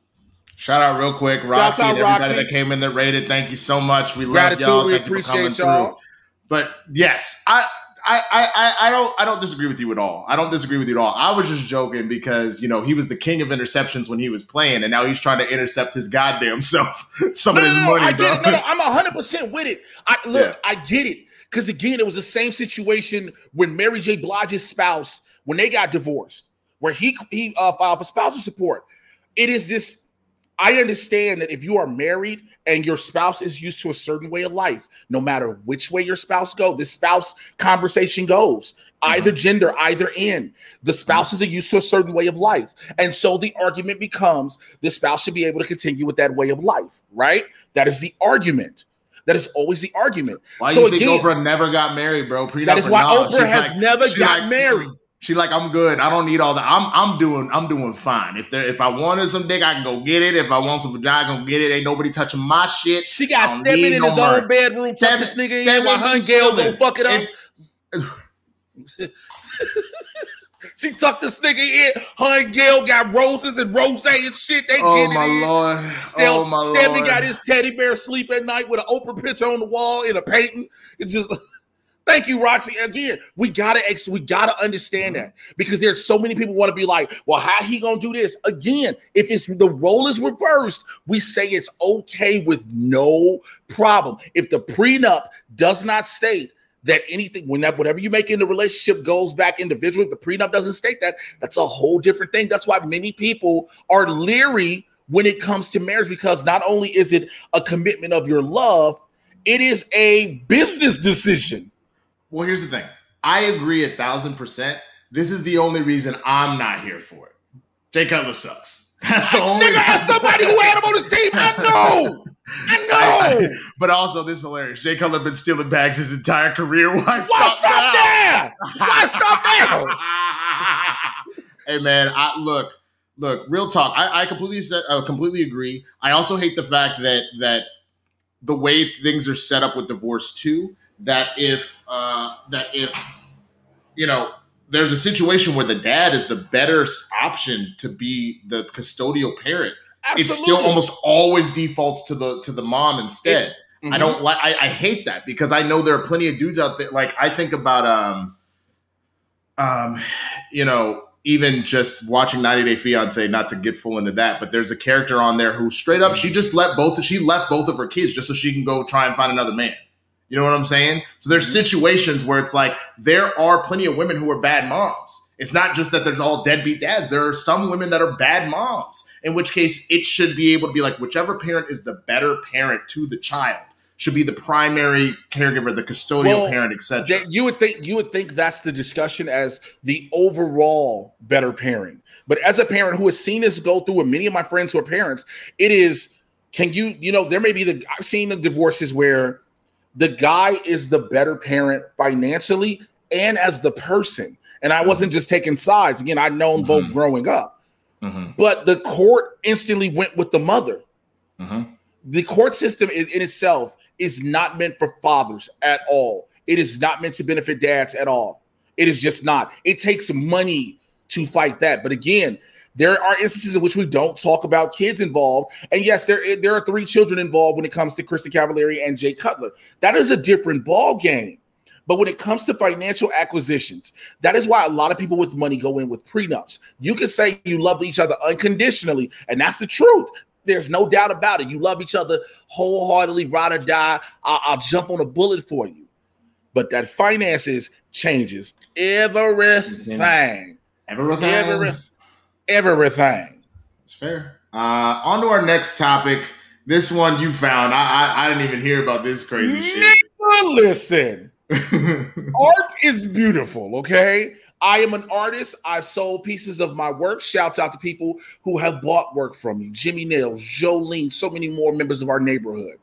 Shout out real quick, Roxy out, and everybody Roxy. that came in that rated. Thank you so much. We Gratitude, love y'all. we Thank you for appreciate coming y'all. through. But yes, I. I, I I don't I don't disagree with you at all. I don't disagree with you at all. I was just joking because, you know, he was the king of interceptions when he was playing, and now he's trying to intercept his goddamn self some no, of his no, no, money, I bro. Get it. No, no, I'm one hundred percent with it. I look, Yeah. I get it. Because again, it was the same situation when Mary J. Blige's spouse, when they got divorced, where he he uh, filed for spousal support. It is this. I understand that if you are married and your spouse is used to a certain way of life, no matter which way your spouse goes, this spouse conversation goes, either mm-hmm. gender, either end. The spouses are used to a certain way of life. And so the argument becomes the spouse should be able to continue with that way of life, right? That is the argument. That is always the argument. Why so do you again, think Oprah never got married, bro? Prenup that is or why not? Oprah She's has like- never she got like- married. She like, I'm good. I don't need all that. I'm I'm doing I'm doing fine. If there if I wanted some dick, I can go get it. If I want some vagina, I can go get it. Ain't nobody touching my shit. She got I don't Stedman need in no his more. own bedroom, tuck this nigga in while her and Gail go fuck it up. If- She tucked this nigga in. Her and Gail got roses and rose and shit. They oh get it my in. lord! Still, oh my Stevie lord! got his teddy bear sleep at night with an Oprah picture on the wall in a painting. It's just. Thank you, Roxy. Again, we gotta ex- we gotta understand mm-hmm. that because there's so many people want to be like, well, how he gonna do this? Again, if it's the role is reversed, we say it's okay with no problem. If the prenup does not state that anything, when that whatever you make in the relationship goes back individually, if the prenup doesn't state that, that's a whole different thing. That's why many people are leery when it comes to marriage because not only is it a commitment of your love, it is a business decision. Well, here's the thing. I agree a thousand percent. This is the only reason I'm not here for it. Jay Cutler sucks. That's the only reason. As somebody who had him on his team, I know. I know. But also, this is hilarious. Jay Cutler been stealing bags his entire career. Why, Why stop, stop there? Why stop there? Hey, man, I, look, look, real talk. I, I completely set, uh, completely agree. I also hate the fact that that the way things are set up with divorce, too, that if uh, that if you know there's a situation where the dad is the better option to be the custodial parent, Absolutely. It still almost always defaults to the to the mom instead. It, mm-hmm. I don't like. I, I hate that because I know there are plenty of dudes out there. Like I think about um um you know even just watching ninety Day Fiancé. Not to get full into that, but there's a character on there who straight up she just let both she left both of her kids just so she can go try and find another man. You know what I'm saying? So there's situations where it's like there are plenty of women who are bad moms. It's not just that there's all deadbeat dads. There are some women that are bad moms, in which case it should be able to be like whichever parent is the better parent to the child should be the primary caregiver, the custodial well, parent, et cetera. You would think you would think that's the discussion as the overall better parent. But as a parent who has seen this go through, and many of my friends who are parents, it is can you you know there may be the I've seen the divorces where the guy is the better parent financially and as the person. And I wasn't just taking sides. Again, I'd known mm-hmm. both growing up. Mm-hmm. But the court instantly went with the mother. Mm-hmm. The court system is, in itself is not meant for fathers at all. It is not meant to benefit dads at all. It is just not. It takes money to fight that. But again, there are instances in which we don't talk about kids involved. And yes, there, there are three children involved when it comes to Kristen Cavallari and Jay Cutler. That is a different ball game. But when it comes to financial acquisitions, that is why a lot of people with money go in with prenups. You can say you love each other unconditionally, and that's the truth. There's no doubt about it. You love each other wholeheartedly, ride or die. I'll, I'll jump on a bullet for you. But that finances changes everything. Everything. Every, everything. It's fair. Uh, on to our next topic. This one you found. I I, I didn't even hear about this crazy shit. Listen. Art is beautiful, okay? I am an artist. I've sold pieces of my work. Shouts out to people who have bought work from me. Jimmy Nails, Jolene, so many more members of our neighborhood.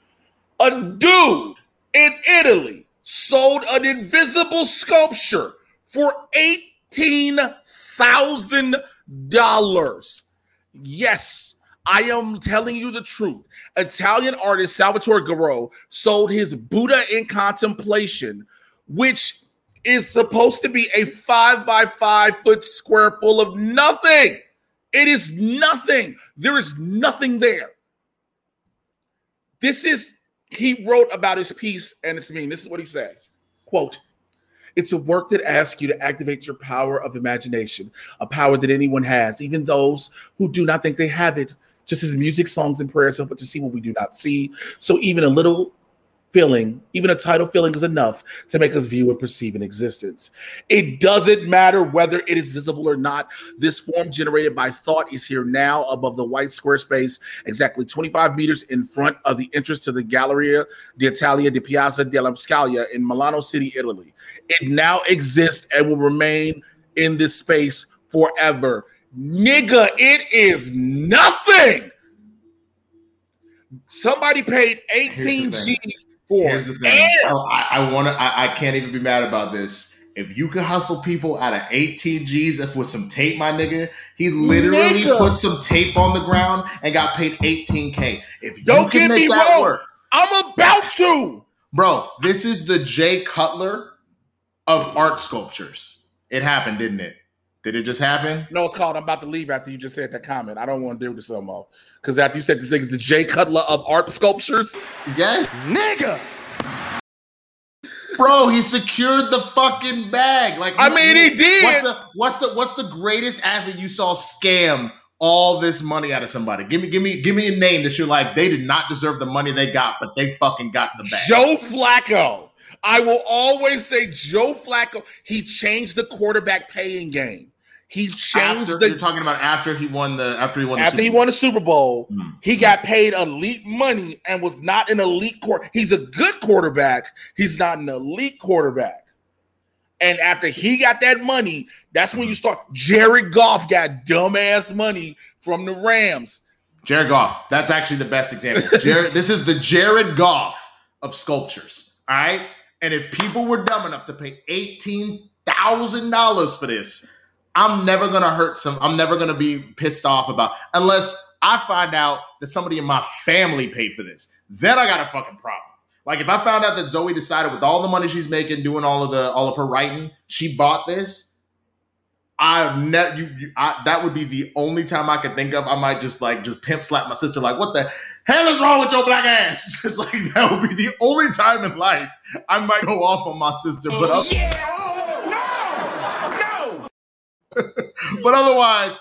A dude in Italy sold an invisible sculpture for eighteen thousand dollars. Yes, I am telling you the truth. Italian artist Salvatore Garo sold his Buddha in Contemplation, which is supposed to be a five by five foot square full of nothing. It is nothing. There is nothing there. This is, he wrote about his piece, and it's mean. This is what he said. Quote, "It's a work that asks you to activate your power of imagination, a power that anyone has, even those who do not think they have it. Just as music, songs, and prayers help us to see what we do not see. So even a little feeling, even a tidal feeling is enough to make us view and perceive an existence. It doesn't matter whether it is visible or not. This form generated by thought is here now above the white square space, exactly twenty-five meters in front of the entrance to the Galleria d'Italia di Piazza della Scala in Milano City, Italy. It now exists and will remain in this space forever." Nigga, it is nothing. Somebody paid eighteen G's for Here's the thing. Oh, I, I want to. I, I can't even be mad about this. If you could hustle people out of eighteen G's if with some tape, my nigga, he literally nigga. put some tape on the ground and got paid eighteen K. If you Don't can get make me that wrong. work, I'm about to. Bro, this is the Jay Cutler of art sculptures. It happened, didn't it? Did it just happen? No, it's called I'm about to leave after you just said that comment. I don't want to deal with this no more. Because after you said this thing is the Jay Cutler of art sculptures. Yeah. Nigga. Bro, he secured the fucking bag. Like I mean, he did. What's the what's the what's the greatest athlete you saw scam all this money out of somebody? Give me, give me, give me a name that you're like, they did not deserve the money they got, but they fucking got the bag. Joe Flacco. I will always say Joe Flacco. He changed the quarterback paying game. He changed after, the. You're talking about after he won the after he won the after Super he Bowl. won the Super Bowl, mm-hmm. he got paid elite money and was not an elite quarter. He's a good quarterback. He's not an elite quarterback. And after he got that money, that's when you start. Jared Goff got dumbass money from the Rams. Jared Goff. That's actually the best example. Jared, this is the Jared Goff of sculptures. All right. And if people were dumb enough to pay eighteen thousand dollars for this, I'm never going to hurt some. I'm never going to be pissed off about, unless I find out that somebody in my family paid for this. Then I got a fucking problem. Like if I found out that Zoe decided with all the money she's making, doing all of the, all of her writing, she bought this. I ne- you, you I, that would be the only time I could think of. I might just like, just pimp slap my sister. Like, what the hell is wrong with your black ass? Just like, that would be the only time in life I might go off on my sister. But Oh, other- yeah. No. No. But otherwise,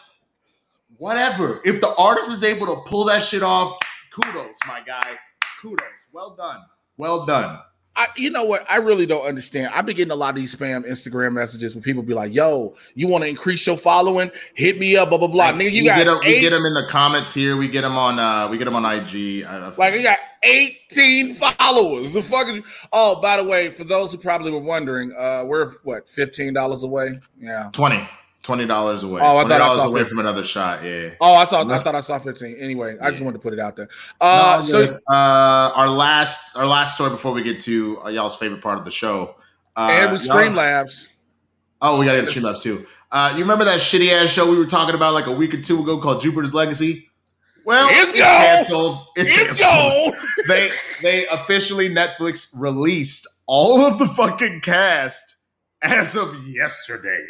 whatever. If the artist is able to pull that shit off, kudos, my guy. Kudos. Well done. Well done. I, you know what? I really don't understand. I've been getting a lot of these spam Instagram messages where people be like, yo, you want to increase your following? Hit me up, blah, blah, blah. Like, Nigga, you we got get 'em, eight, we get them in the comments here. We get them on uh, we get them on I G. I, like you got eighteen followers. The fuck is you? Oh, by the way, for those who probably were wondering, uh, we're what, fifteen dollars away? Yeah. twenty. Twenty dollars away. Oh, I Twenty thought I dollars saw away fifteen. from another shot. Yeah. Oh, I saw. That's- I thought I saw fifteen. Anyway, I just wanted to put it out there. Uh, No, so good. uh, our last, our last story before we get to uh, y'all's favorite part of the show, uh, and with y'all- Streamlabs. Oh, we got to get the Streamlabs too. Uh, you remember that shitty ass show we were talking about like a week or two ago called Jupiter's Legacy? Well, It's it's, gone. canceled. It's, It's canceled. gone. they they officially Netflix released all of the fucking cast as of yesterday.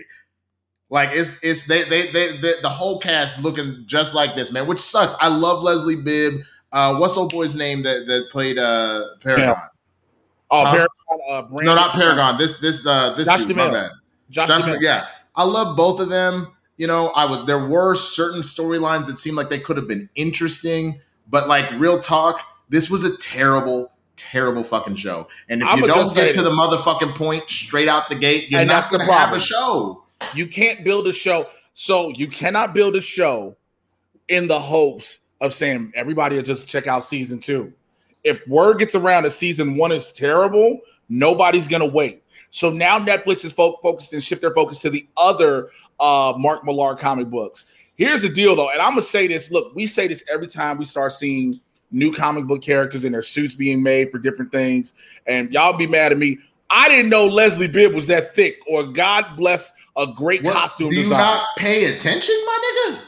Like it's it's they they they, they the whole cast looking just like this, man, which sucks. I love Leslie Bibb. Uh, what's old boy's name that that played uh, Paragon? Yeah. Oh, Huh? Paragon. Uh, Brandon, No, not Paragon. This this uh this Josh dude. My Duhamel. bad. Josh Josh, Duhamel. yeah, I love both of them. You know, I was there were certain storylines that seemed like they could have been interesting, but like real talk, this was a terrible, terrible fucking show. And if I'ma you don't just say get to the this. motherfucking point straight out the gate, you're And not that's the going to have a problem. show. You can't build a show. So you cannot build a show in the hopes of saying everybody will just check out season two. If word gets around that season one is terrible, nobody's going to wait. So now Netflix is fo- focused and shift their focus to the other uh, Mark Millar comic books. Here's the deal, though, and I'm going to say this. Look, we say this every time we start seeing new comic book characters and their suits being made for different things, and y'all be mad at me. I didn't know Leslie Bibb was that thick, or God bless a great What, costume do you designer. not pay attention, my nigga?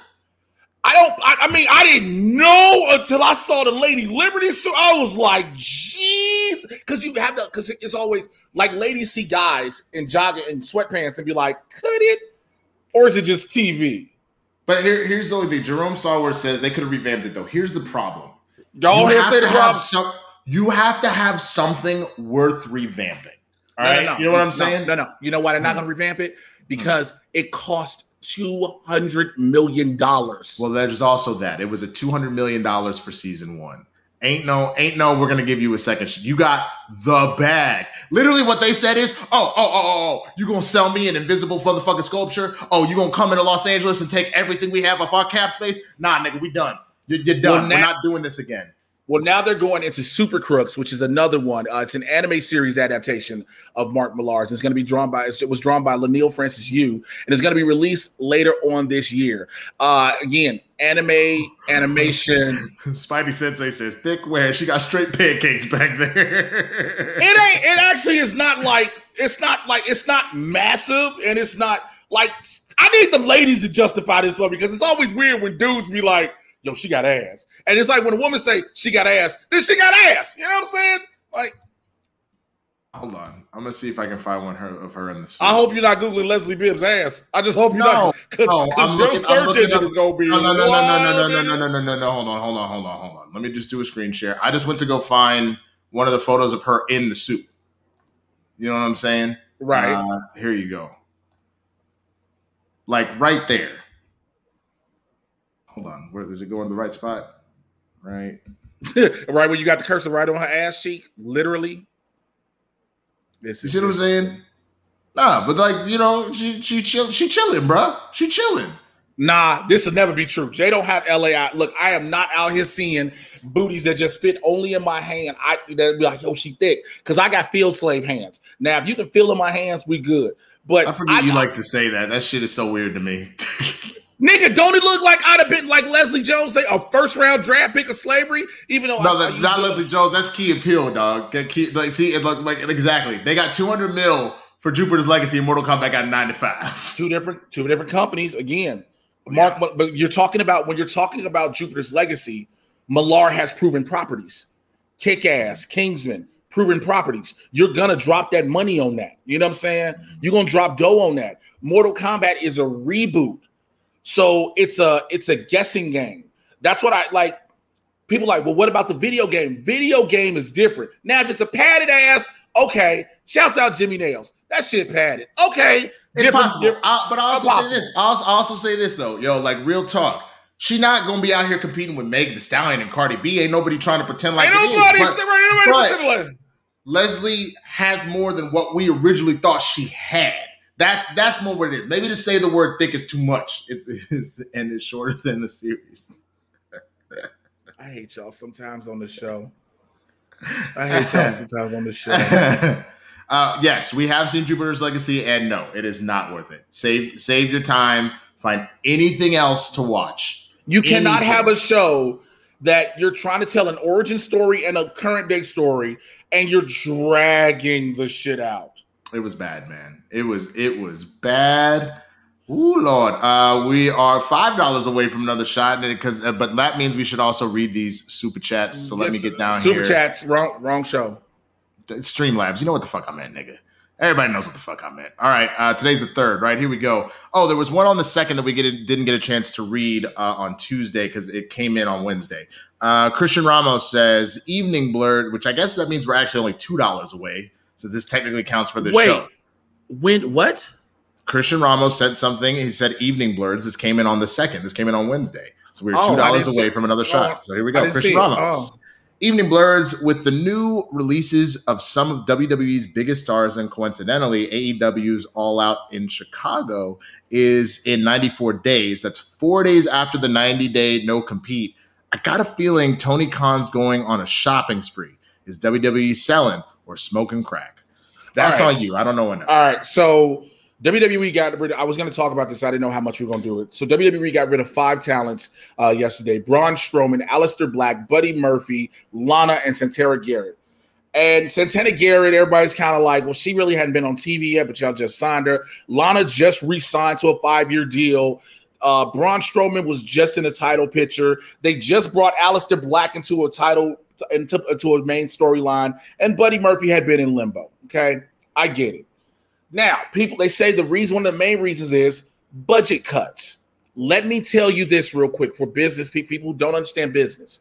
I don't. I, I mean, I didn't know until I saw the Lady Liberty suit. I was like, "Jeez," because you have to. Because it's always like ladies see guys in jogging and sweatpants and be like, "Could it?" Or is it just T V? But here, here's the only thing. Jerome Star Wars says they could have revamped it though. Here's the problem. Y'all You here have say the to have problem? some. You have to have something worth revamping. All No, no, right, no. you know what I'm No, saying? No, no. You know why they're not going to revamp it? Because it cost two hundred million dollars. Well, there's also that. It was a two hundred million dollars for season one. Ain't no, ain't no, we're going to give you a second. sh- You got the bag. Literally what they said is, oh, oh, oh, oh, oh, you going to sell me an invisible motherfucking sculpture? Oh, you going to come into Los Angeles and take everything we have off our cap space? Nah, nigga, we done. You're, you're done. Well, now- we're not doing this again. Well, now they're going into Super Crooks, which is another one. Uh, it's an anime series adaptation of Mark Millar's. It's going to be drawn by, it was drawn by Lanil Francis Yu, and it's going to be released later on this year. Uh, again, anime, animation. Spidey Sensei says, thick wear. She got straight pancakes back there. It ain't, it actually is not like, it's not like, it's not massive, and it's not like, I need the ladies to justify this for me, because it's always weird when dudes be like, yo, she got ass. And it's like when a woman say she got ass, then she got ass. You know what I'm saying? Like, Hold on. I'm gonna see if I can find one her, of her in the suit. I hope you're not Googling Leslie Bibb's ass. I just hope you're no, not. Cause, no, cause I'm your looking, search I'm looking engine up, is gonna be no, no, no, no, no, no, no, wild, no, no, no, no, no. Hold on, hold on, hold on, hold on. Let me just do a screen share. I just went to go find one of the photos of her in the suit. You know what I'm saying? Right. Uh, here you go. Like right there. Hold on. Where does it go in the right spot? Right. Right when you got the cursor right on her ass cheek, literally. This you is see what I'm saying? Nah, but like, you know, she she chill, she chilling, bro. She chilling. Nah, this will never be true. Jay don't have L A out. Look, I am not out here seeing booties that just fit only in my hand. I that'd be like, yo, she thick. Because I got field slave hands. Now, if you can feel in my hands, we good. But I forget I, you like to say that. That shit is so weird to me. Nigga, don't it look like I'd have been like Leslie Jones, say a first round draft pick of slavery? Even though no, I, that, I not Leslie Jones. That's Key and Peele, dog. Get Key, like see, it look like exactly. They got two hundred mil for Jupiter's Legacy, and Mortal Kombat got ninety-five. Two different, two different companies. Again, Mark, but, but you're talking about when you're talking about Jupiter's Legacy, Millar has proven properties. Kick-Ass, Kingsman, proven properties. You're gonna drop that money on that. You know what I'm saying? You're gonna drop dough on that. Mortal Kombat is a reboot. So it's a it's a guessing game. That's what I like. People are like, well, what about the video game? Video game is different. Now, if it's a padded ass, okay. Shouts out Jimmy Nails. That shit padded. Okay. It's different, possible. different, I, but I also possible. say this. I also, I also say this though, yo, like real talk. She not gonna be out here competing with Megan Thee Stallion and Cardi B. Ain't nobody trying to pretend like Ain't it nobody, is. But, nobody, but nobody, nobody. Leslie has more than what we originally thought she had. That's that's more what it is. Maybe to say the word thick is too much. It's, it's and it's shorter than the series. I hate y'all sometimes on the show. I hate y'all sometimes on the show. uh, yes, we have seen Jupiter's Legacy, and no, it is not worth it. Save save your time. Find anything else to watch. You cannot anything. have a show that you're trying to tell an origin story and a current day story, and you're dragging the shit out. It was bad, man. It was it was bad. Ooh, Lord. Uh, we are five dollars away from another shot, because uh, but that means we should also read these super chats. So let yes, me get down super here. Super chats, wrong, wrong show. Streamlabs. You know what the fuck I meant, nigga. Everybody knows what the fuck I meant. All right, uh, today's the third, right? Here we go. Oh, there was one on the second that we get, didn't get a chance to read uh, on Tuesday because it came in on Wednesday. Uh, Christian Ramos says, Evening Blurred, which I guess that means we're actually only two dollars away, since this technically counts for this Wait, show. When, what? Christian Ramos said something. He said Evening Blurs. This came in on the second. This came in on Wednesday. So we were two dollars oh, away from another shot. Oh, so here we go. Christian Ramos. Oh. Evening Blurs, with the new releases of some of W W E's biggest stars, and coincidentally, A E W's All Out in Chicago is in ninety-four days. That's four days after the ninety-day no compete. I got a feeling Tony Khan's going on a shopping spree. Is W W E selling or smoking crack? That's right. On you. I don't know enough. All right. So W W E got rid of, I was going to talk about this. I didn't know how much we were going to do it. So W W E got rid of five talents uh, yesterday. Braun Strowman, Aleister Black, Buddy Murphy, Lana, and Santana Garrett. And Santana Garrett, everybody's kind of like, well, she really hadn't been on T V yet, but y'all just signed her. Lana just re-signed to a five-year deal. Uh, Braun Strowman was just in a title picture. They just brought Aleister Black into a title, into, into a main storyline. And Buddy Murphy had been in limbo. Okay? I get it. Now, people, they say the reason, one of the main reasons is budget cuts. Let me tell you this real quick for business people, people who don't understand business.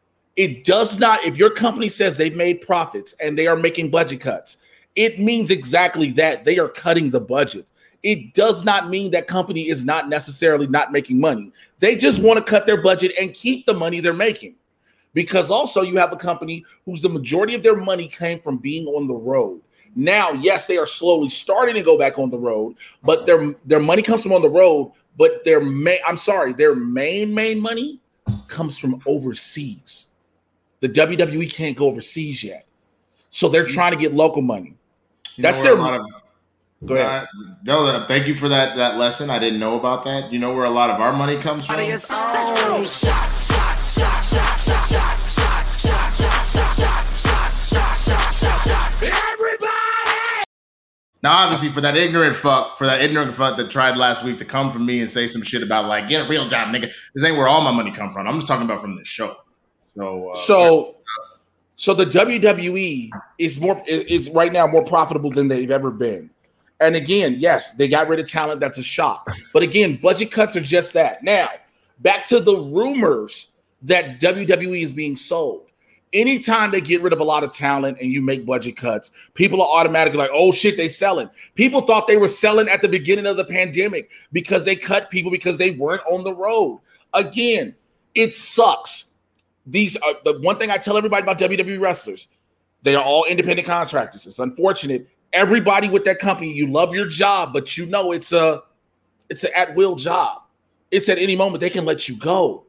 It does not, if your company says they've made profits and they are making budget cuts, it means exactly that. They are cutting the budget. It does not mean that company is not necessarily not making money. They just want to cut their budget and keep the money they're making. Because also you have a company whose the majority of their money came from being on the road. Now, yes, they are slowly starting to go back on the road, but their their money comes from on the road, but their main, I'm sorry, their main, main money comes from overseas. The W W E can't go overseas yet. So they're trying to get local money. You That's their of, go ahead. Uh, no, thank you for that that lesson. I didn't know about that. You know where a lot of our money comes from? Everybody! Now, obviously, for that ignorant fuck, for that ignorant fuck that tried last week to come from me and say some shit about like, get a real job, nigga. This ain't where all my money come from. I'm just talking about from this show. So, uh, so, So the W W E is more is right now more profitable than they've ever been. And again, yes, they got rid of talent. That's a shock. But again, budget cuts are just that. Now, back to the rumors that W W E is being sold. Anytime they get rid of a lot of talent and you make budget cuts, people are automatically like, oh shit, they selling. People thought they were selling at the beginning of the pandemic because they cut people because they weren't on the road. Again, it sucks. These are the one thing I tell everybody about W W E wrestlers. They are all independent contractors. It's unfortunate. Everybody with that company, you love your job, but you know it's a it's an at-will job. It's at any moment they can let you go.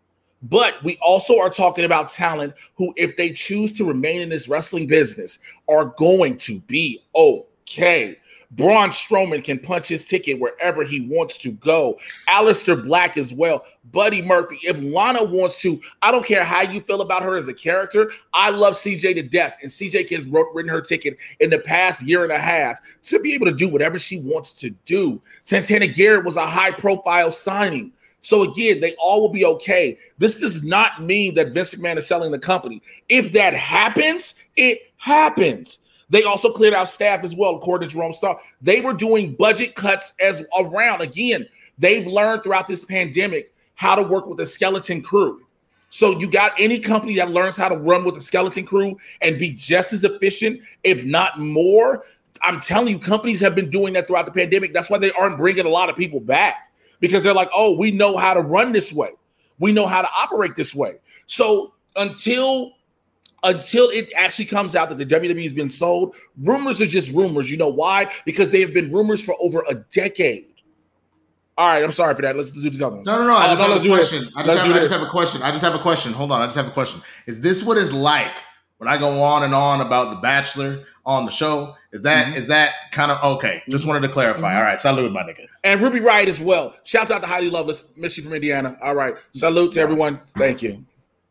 But we also are talking about talent who, if they choose to remain in this wrestling business, are going to be okay. Braun Strowman can punch his ticket wherever he wants to go. Aleister Black as well. Buddy Murphy. If Lana wants to, I don't care how you feel about her as a character. I love C J to death. And C J has written her ticket in the past year and a half to be able to do whatever she wants to do. Santana Garrett was a high-profile signing. So again, they all will be okay. This does not mean that Vince McMahon is selling the company. If that happens, it happens. They also cleared out staff as well, according to Jerome Starr. They were doing budget cuts as around. Again, they've learned throughout this pandemic how to work with a skeleton crew. So you got any company that learns how to run with a skeleton crew and be just as efficient, if not more. I'm telling you, companies have been doing that throughout the pandemic. That's why they aren't bringing a lot of people back, because they're like, oh, we know how to run this way. We know how to operate this way. So until... Until it actually comes out that the W W E has been sold, rumors are just rumors. You know why? Because they have been rumors for over a decade. All right, I'm sorry for that. Let's do these other ones. No, no, no. I just uh, have no, a question. I just have, I just this. have a question. I just have a question. Hold on. I just have a question. Is this what it's like when I go on and on about The Bachelor on the show? Is that mm-hmm. is that kind of okay? Just wanted to clarify. Mm-hmm. All right. Salute, my nigga. And Ruby Riott as well. Shouts out to Heidi Lovelace. Miss you from Indiana. All right. Salute to everyone. Thank you.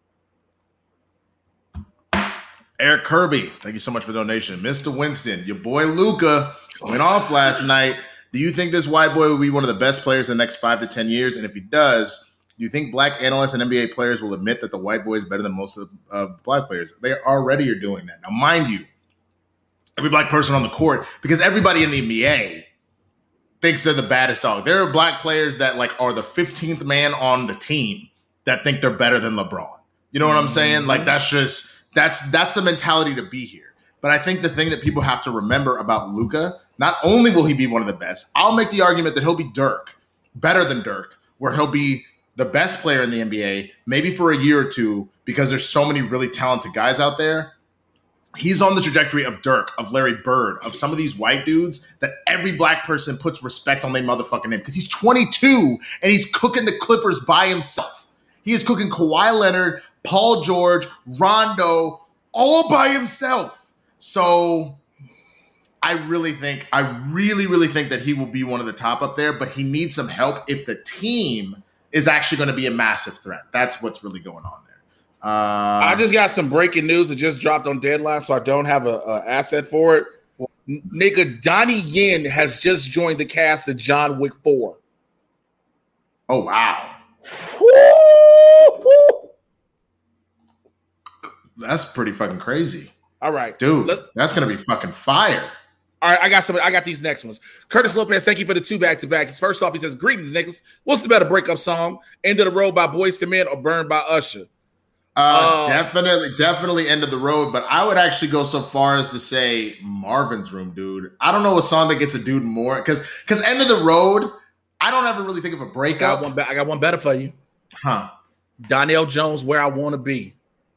Eric Kirby, thank you so much for the donation. Mister Winston, your boy Luca went off last night. Do you think this white boy will be one of the best players in the next five to ten years? And if he does, do you think black analysts and N B A players will admit that the white boy is better than most of, of the black players? They already are doing that. Now, mind you, every black person on the court, because everybody in the N B A thinks they're the baddest dog. There are black players that like are the fifteenth man on the team that think they're better than LeBron. You know what I'm saying? Like that's just... That's that's the mentality to be here. But I think the thing that people have to remember about Luka, not only will he be one of the best, I'll make the argument that he'll be Dirk, better than Dirk, where he'll be the best player in the N B A, maybe for a year or two, because there's so many really talented guys out there. He's on the trajectory of Dirk, of Larry Bird, of some of these white dudes that every black person puts respect on their motherfucking name, because he's twenty-two and he's cooking the Clippers by himself. He is cooking Kawhi Leonard, Paul George, Rondo, all by himself. So I really think, I really, really think that he will be one of the top up there, but he needs some help if the team is actually going to be a massive threat. That's what's really going on there. Uh, I just got some breaking news that just dropped on Deadline, so I don't have a, a asset for it. N- nigga, Donnie Yen has just joined the cast of John Wick four. Oh, wow. That's pretty fucking crazy. All right. Dude, Let's, that's going to be fucking fire. All right, I got some. I got these next ones. Curtis Lopez, thank you for the two back-to-back. First off, he says, greetings, niggas. What's the better breakup song? End of the Road by Boyz two Men or Burn by Usher? Uh, uh, definitely, definitely End of the Road, but I would actually go so far as to say Marvin's Room, dude. I don't know a song that gets a dude more, because because End of the Road, I don't ever really think of a breakup. I got one, be- I got one better for you. Huh. Donnell Jones, Where I Want to Be.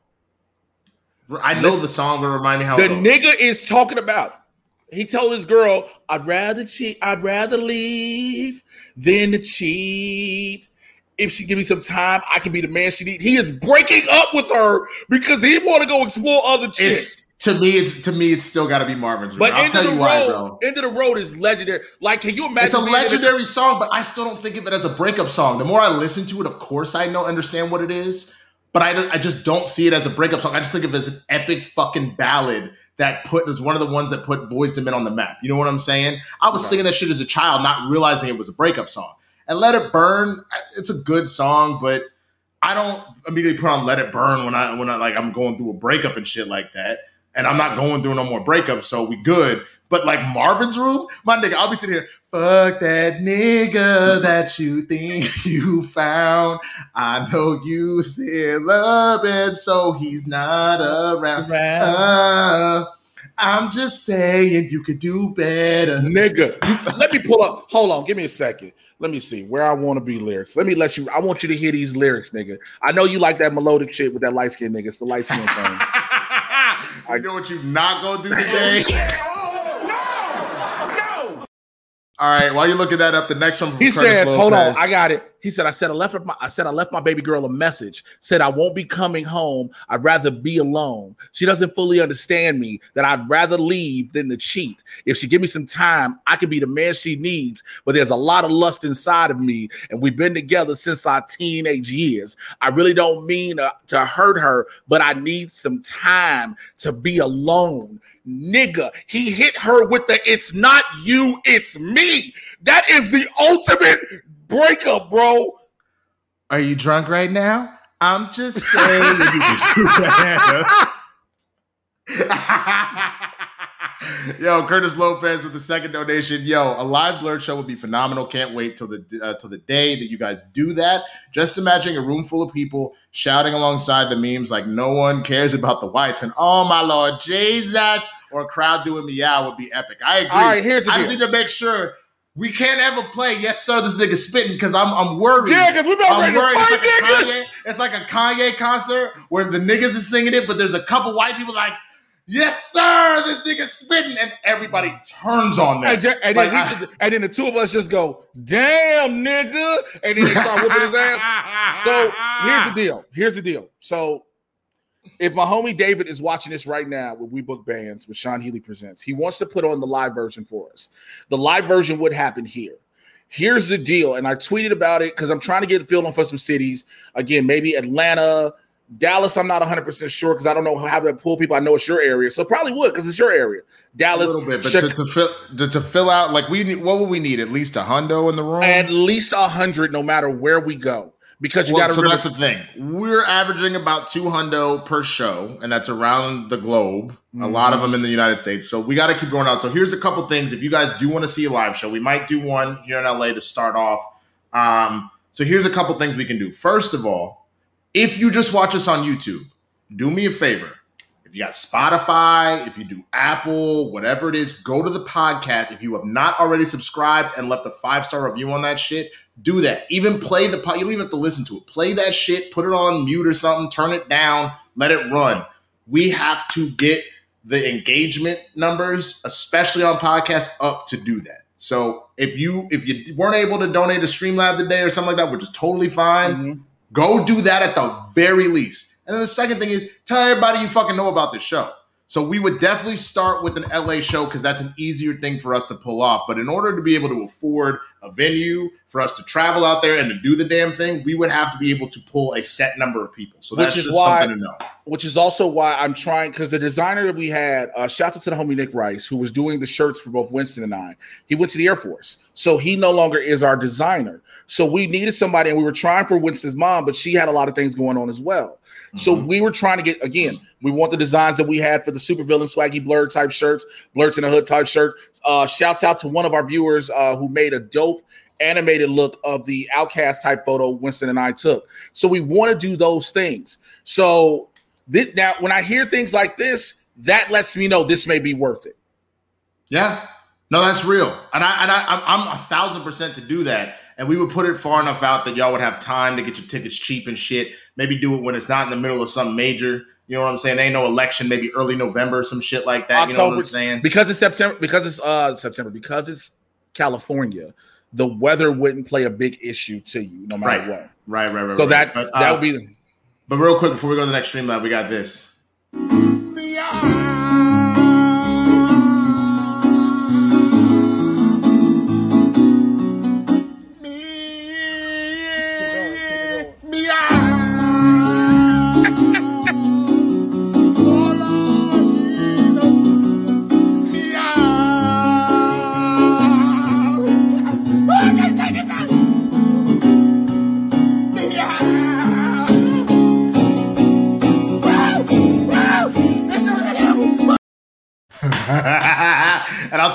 I know Listen, the song, but remind me how the it goes. nigga is talking about. He told his girl, I'd rather cheat, I'd rather leave than to cheat. If she give me some time, I can be the man she needs. He is breaking up with her because he want to go explore other chicks. It's, to me, it's to me, it's still got to be Marvin's Room. But I'll tell you road, why, bro. End of the Road is legendary. Like, can you imagine? It's a legendary song, but I still don't think of it as a breakup song. The more I listen to it, of course, I know understand what it is. But I, I just don't see it as a breakup song. I just think of it as an epic fucking ballad that put is one of the ones that put Boyz two Men on the map. You know what I'm saying? I was right. singing that shit as a child, not realizing it was a breakup song. And Let It Burn, it's a good song, but I don't immediately put on Let It Burn when I when I like I'm going through a breakup and shit like that. And I'm not going through no more breakups, so we good. But like Marvin's Room, my nigga, I'll be sitting here, fuck that nigga that you think you found. I know you still love it, so he's not around. Uh, I'm just saying you could do better. Nigga, you, let me pull up. Hold on, give me a second. Let me see where I want to be lyrics. Let me let you, I want you to hear these lyrics, nigga. I know you like that melodic shit with that light skin nigga. It's the light skin thing. I know what you not gonna do today. All right, while you're looking that up, the next one from he Curtis says, Lopez. "Hold on, I got it." He said, "I said I left my I said I left my baby girl a message. Said I won't be coming home. I'd rather be alone. She doesn't fully understand me. That I'd rather leave than to cheat. If she give me some time, I can be the man she needs. But there's a lot of lust inside of me, and we've been together since our teenage years. I really don't mean to, to hurt her, but I need some time to be alone." Nigga, he hit her with the "it's not you, it's me." That is the ultimate breakup, bro. Are you drunk right now? I'm just saying. You can do that. Yo, Curtis Lopez with the second donation. Yo, a live Blurred show would be phenomenal. Can't wait till the uh, till the day that you guys do that. Just imagine a room full of people shouting alongside the memes like no one cares about the whites and oh my Lord Jesus, or a crowd doing meow would be epic. I agree. All right, here's the I deal. just need to make sure we can't ever play "Yes Sir, This Nigga Spitting" because I'm I'm worried. Yeah, because we're not ready to worried. fight It's like, a niggas. Kanye, it's like a Kanye concert where the niggas is singing it, but there's a couple white people like, "Yes, sir, this nigga spitting," and everybody turns on them. And, ju- and, Like, then we I- just, and then the two of us just go, "Damn, nigga," and then they start whooping his ass. So here's the deal. Here's the deal. So if my homie David is watching this right now with We Book Bands, with Sean Healy Presents, he wants to put on the live version for us. The live version would happen here. Here's the deal, and I tweeted about it because I'm trying to get a feel on for some cities. Again, maybe Atlanta, Dallas, I'm not one hundred percent sure because I don't know how to pull people. I know it's your area, so probably would because it's your area. Dallas, a little bit, but Chicago, to, to fill to, to fill out, like we need, what would we need? At least a hundo in the room. at least a hundred, no matter where we go, because you Well, got to. so remember, that's the thing. We're averaging about two hundo per show, and that's around the globe. Mm-hmm. A lot of them in the United States. So we got to keep going out. So here's a couple things. If you guys do want to see a live show, we might do one here in L A to start off. Um, so here's a couple things we can do. First of all, if you just watch us on YouTube, do me a favor. If you got Spotify, if you do Apple, whatever it is, go to the podcast. If you have not already subscribed and left a five-star review on that shit, do that. Even play the pod. You don't even have to listen to it. Play that shit, put it on mute or something, turn it down, let it run. We have to get the engagement numbers, especially on podcasts, up to do that. So if you if you weren't able to donate to Streamlab today or something like that, which is totally fine, Mm-hmm. go do that at the very least. And then the second thing is tell everybody you fucking know about this show. So we would definitely start with an L A show because that's an easier thing for us to pull off. But in order to be able to afford a venue, for us to travel out there and to do the damn thing, we would have to be able to pull a set number of people. So that's Which is just why- something to know. Which is also why I'm trying, because the designer that we had, uh, shout out to the homie Nick Rice, who was doing the shirts for both Winston and I. He went to the Air Force, so he no longer is our designer. So we needed somebody, and we were trying for Winston's mom, but she had a lot of things going on as well. So we were trying to get, again, we want the designs that we had for the Supervillain Swaggy Blurred type shirts, Blurred in the Hood type shirt. Uh, shouts out to one of our viewers uh, who made a dope animated look of the Outcast type photo Winston and I took. So we want to do those things. So this, now when I hear things like this, that lets me know this may be worth it. Yeah. No, that's real. And I and I I'm, I'm a thousand percent to do that. And we would put it far enough out that y'all would have time to get your tickets cheap and shit. Maybe do it when it's not in the middle of some major, you know what I'm saying? There ain't no election, maybe early November, some shit like that. You know what I'm saying? Because it's September, because it's uh September, because it's California, the weather wouldn't play a big issue to you no matter Right. what. Right, right, right. So right. that But, that uh, would be the But real quick, before we go to the next Streamlab, we got this.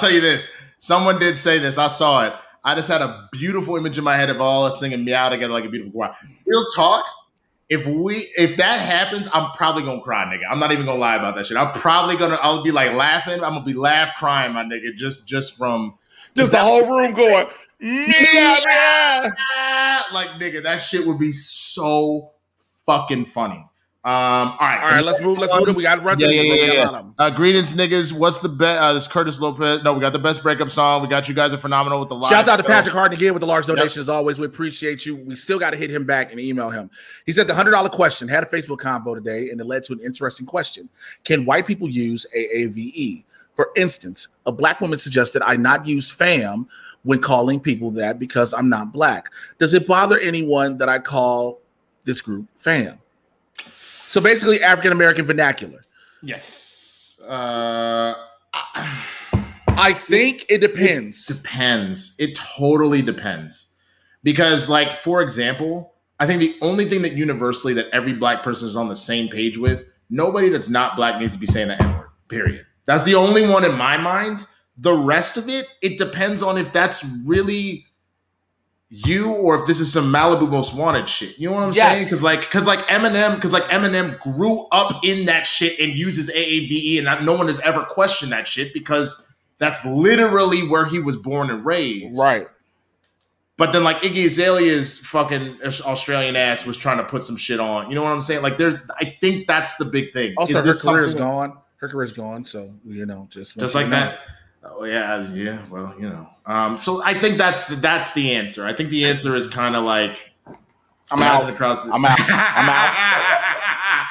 tell you this. Someone did say this. I saw it. I just had a beautiful image in my head of all us singing meow together like a beautiful choir. Real talk. If we, if that happens, I'm probably gonna cry, nigga. I'm not even gonna lie about that shit. I'm probably gonna, I'll be like laughing. I'm gonna be laugh crying, my nigga, just, just from, just the whole room going, yeah, like nigga, that shit would be so fucking funny. Um, all right, all right, let's move. Let's move. We got to run. Yeah, yeah, yeah. yeah. Uh, greetings, niggas. What's the best? Uh, this Curtis Lopez. No, we got the best breakup song. We got you guys are phenomenal with the live. Shouts out to Patrick Harden again with the large donation yep. as always. We appreciate you. We still got to hit him back and email him. He said the hundred dollar question had a Facebook convo today, and it led to an interesting question: can white people use A A V E? For instance, a black woman suggested I not use fam when calling people that because I'm not black. Does it bother anyone that I call this group fam? So basically, African American vernacular. Yes. Uh, I think it depends. It depends. It totally depends. Because, like, for example, I think the only thing that universally that every black person is on the same page with, nobody that's not black needs to be saying the N-word, period. That's the only one in my mind. The rest of it, it depends on if that's really you or if this is some Malibu Most Wanted shit. You know what I'm yes. saying? Because like, because like Eminem, because like Eminem grew up in that shit and uses A A V E, and not, no one has ever questioned that shit because that's literally where he was born and raised. Right. But then like Iggy Azalea's fucking Australian ass was trying to put some shit on. You know what I'm saying? Like there's, I think that's the big thing. Also, is her career's gone. Her career's gone. So, you know, just just like that. Oh yeah, yeah. Well, you know. Um, so I think that's the that's the answer. I think the answer is kind of like I'm out. Across the- I'm out. I'm out.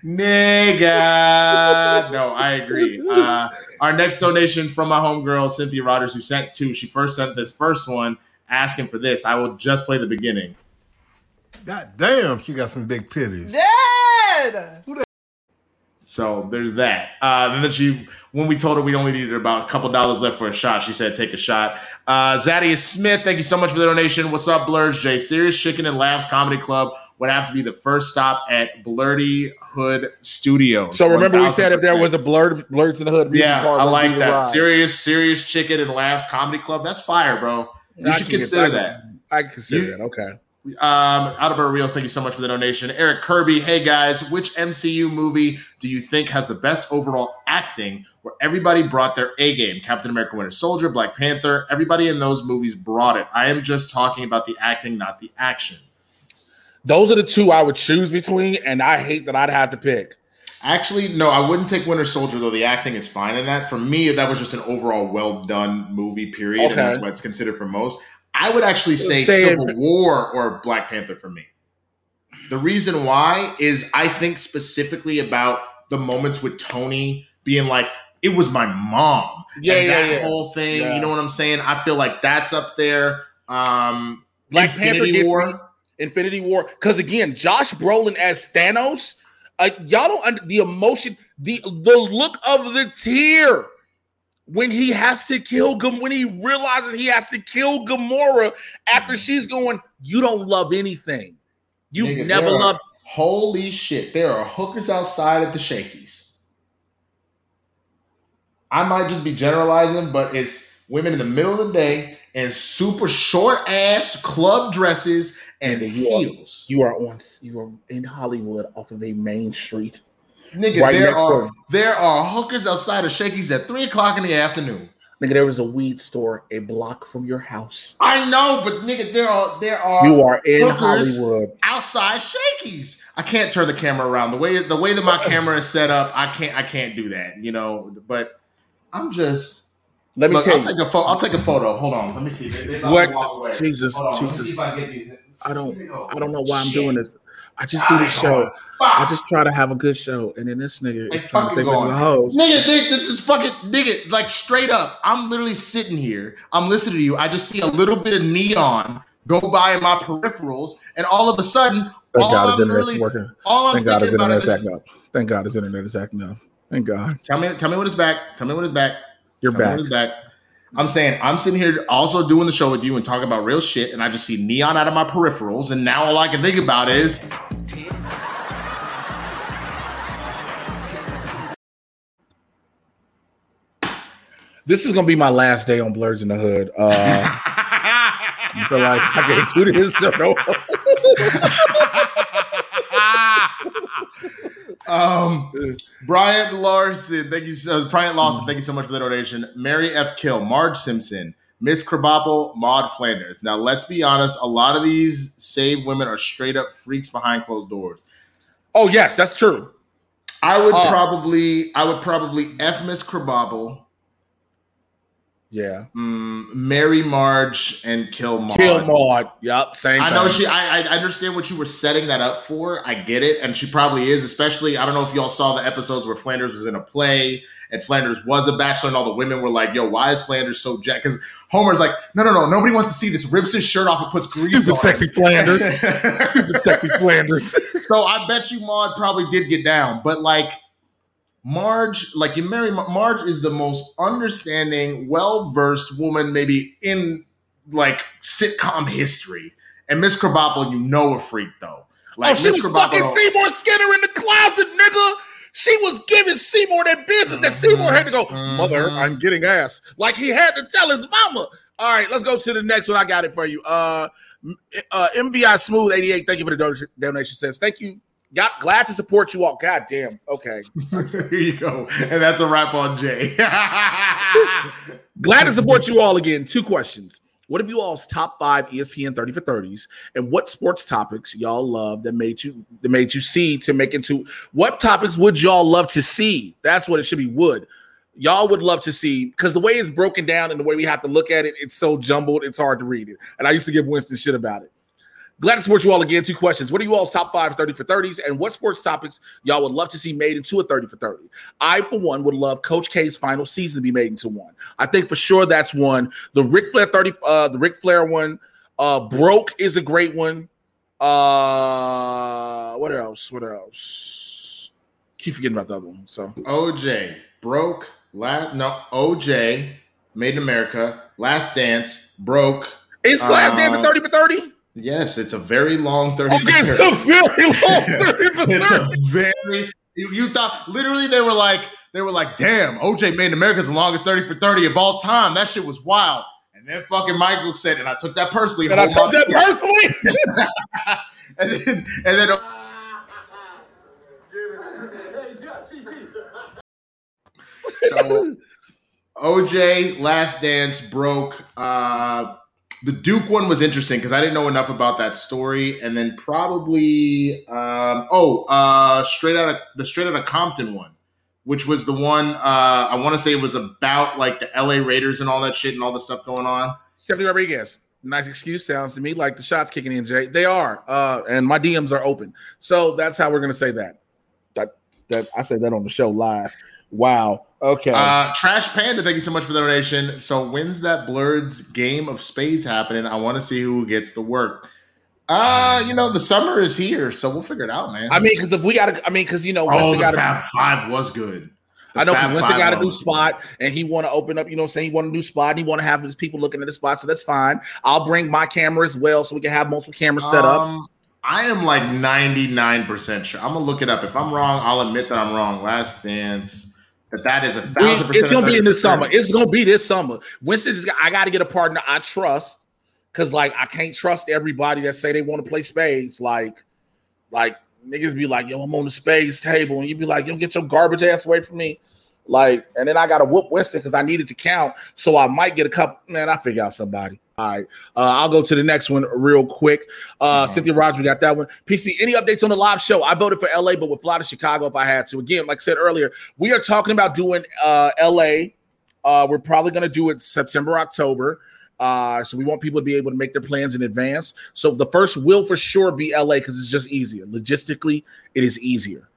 Nigga. No, I agree. Uh, our next donation from my homegirl Cynthia Rodgers, who sent two. She first sent this first one asking for this. I will just play the beginning. God damn, she got some big titties. Dead. Who the- So there's that. Uh, and then she, when we told her we only needed about a couple dollars left for a shot, she said, take a shot. Uh, Zadius Smith, thank you so much for the donation. What's up, Blurs? Jay, Serious Chicken and Laughs Comedy Club would have to be the first stop at Blurty Hood Studios. So remember we said if there was a Blurred Blurts in the Hood. Yeah, I like that. Serious, Serious Chicken and Laughs Comedy Club. That's fire, bro. You I should consider that. I can consider you, that. Okay. Um, Adalbert Rios, thank you so much for the donation. Eric Kirby, hey guys, which M C U movie do you think has the best overall acting where everybody brought their A game? Captain America Winter Soldier, Black Panther, everybody in those movies brought it. I am just talking about the acting, not the action. Those are the two I would choose between, and I hate that I'd have to pick. Actually, no, I wouldn't take Winter Soldier, though the acting is fine in that. For me, that was just an overall well-done movie, period, okay. And that's what it's considered for most. I would actually say Civil War or Black Panther for me. The reason why is I think specifically about the moments with Tony being like, it was my mom. Yeah, and yeah, that yeah. whole thing, yeah. You know what I'm saying? I feel like that's up there. Um, Black Infinity Panther gets War. Me, Infinity War. Because again, Josh Brolin as Thanos, uh, y'all don't under the emotion, the, the look of the tear. When he has to kill Gam, when he realizes he has to kill Gamora after she's going, you don't love anything. You've Nigga, never are, loved. Holy shit. There are hookers outside at the Shakey's. I might just be generalizing, but it's women in the middle of the day in super short ass club dresses and you heels. Are, you are on, you are in Hollywood off of a main street. Nigga, right there are door. there are hookers outside of Shakey's at three o'clock in the afternoon. Nigga, there was a weed store a block from your house. I know, but nigga, there are there are you are in Hollywood outside Shakey's. I can't turn the camera around the way the way that my camera is set up. I can't I can't do that, you know. But I'm just let me look, tell I'll you. Take a fo- I'll take a photo. Hold on, let me see. They, they what? Walk away. Jesus, Hold on, Jesus. Let me see if I get these. I don't. I don't know why I'm doing this. I just do the show. I just try to have a good show, and then this nigga is trying to take us to the hoes. Nigga, this is fucking nigga. Like straight up, I'm literally sitting here. I'm listening to you. I just see a little bit of neon go by in my peripherals, and all of a sudden, thank all God I'm his internet's really, working. All I'm Thank God his thinking about internet's is acting up. Thank God his internet is acting up. Thank God. Tell me, tell me what is back. Tell me what is back. You're tell back. Me what is back. I'm saying I'm sitting here also doing the show with you and talking about real shit, and I just see neon out of my peripherals, and now all I can think about is. This is gonna be my last day on Blurs in the Hood. Uh, I feel like I can't do this. So no. um, Brian Larson, thank you so. Brian Lawson, thank you so much for the donation. Mary F. Kill, Marge Simpson, Miss Krabappel, Maud Flanders. Now, let's be honest. A lot of these saved women are straight up freaks behind closed doors. Oh yes, that's true. I would uh, probably, I would probably F Miss Krabappel. Yeah, mm, Mary Marge and kill Maud. Kill Maud. Yep, same. I thing. know she. I, I understand what you were setting that up for. I get it, and she probably is. Especially, I don't know if y'all saw the episodes where Flanders was in a play and Flanders was a bachelor, and all the women were like, "Yo, why is Flanders so jacked?" Because Homer's like, "No, no, no, nobody wants to see this." Rips his shirt off and puts grease Stupid on. Sexy Flanders. Stupid sexy Flanders. So I bet you Maud probably did get down, but like. Marge, like you marry Marge, is the most understanding, well-versed woman maybe in like sitcom history. And Miss Krabappel, you know, a freak though. Like oh, she Miss was Krabappel, fucking Seymour Skinner in the closet, nigga. She was giving Seymour that business mm-hmm, that Seymour had to go, mother, mm-hmm. I'm getting ass. Like he had to tell his mama. All right, let's go to the next one. I got it for you. Uh, uh, M V I Smooth eighty-eight, thank you for the donation. Donation says, thank you. Got glad to support you all. God damn. Okay. Here you go. And that's a wrap on Jay. Glad to support you all again. Two questions. What are you all's top five E S P N thirty for thirties? And what sports topics y'all love that made you that made you see to make into what topics would y'all love to see? That's what it should be. Would. Y'all would love to see, because the way it's broken down and the way we have to look at it, it's so jumbled, it's hard to read it. And I used to give Winston shit about it. Glad to support you all again. Two questions. What are you all's top five thirty for thirties? And what sports topics y'all would love to see made into a thirty for thirty? I, for one, would love Coach K's final season to be made into one. I think for sure that's one. The Ric Flair thirty, uh, the Ric Flair one. Uh, Broke is a great one. Uh, what else? What else? Keep forgetting about the other one. So O J, Broke, last no O J, Made in America, Last Dance, Broke. Is Last uh, Dance a thirty for thirty? Yes, it's a very long thirty. Okay, it's a very long thirty for thirty. It's a very. You, you thought literally they were like they were like, damn, O J Made in America is the longest thirty for thirty of all time. That shit was wild. And then fucking Michael said, and I took that personally. And I took that personally. and then and then. So O J, Last Dance, Broke. Uh, The Duke one was interesting because I didn't know enough about that story, and then probably um, oh, uh, straight out of the Straight Outta Compton one, which was the one uh, I want to say it was about like the L A Raiders and all that shit and all the stuff going on. Stephanie Rodriguez, nice excuse sounds to me like the shots kicking in. Jay, they are, uh, and my D Ms are open, so that's how we're gonna say that. That that I said that on the show live. Wow. Okay. Uh, Trash Panda, thank you so much for the donation. So when's that Blurred's Game of Spades happening? I want to see who gets the work. Uh, you know, the summer is here, so we'll figure it out, man. I mean, because if we got to, I mean, because, you know, oh, the gotta, Fab Five was good. The I know, because Winston got a new was spot, good. And he want to open up, you know what I'm saying? He want a new spot, and he want to have his people looking at the spot, so that's fine. I'll bring my camera as well, so we can have multiple camera setups. Um, I am like ninety-nine percent sure. I'm going to look it up. If I'm wrong, I'll admit that I'm wrong. Last Dance. That that is a thousand percent. It's gonna be in this summer. It's gonna be this summer. Winston, just, I got to get a partner I trust, because like I can't trust everybody that say they want to play spades. Like, like niggas be like, yo, I'm on the spades table, and you be like, yo, get your garbage ass away from me. Like, and then I got to whoop Winston because I needed to count, so I might get a couple. Man, I figure out somebody. All right, uh, I'll go to the next one real quick. Uh, mm-hmm. Cynthia Rogers, we got that one. P C, any updates on the live show? I voted for L A, but would fly to Chicago if I had to. Again, like I said earlier, we are talking about doing uh, L A. Uh, we're probably going to do it September, October. Uh, so we want people to be able to make their plans in advance. So the first will for sure be L A because it's just easier. Logistically, it is easier.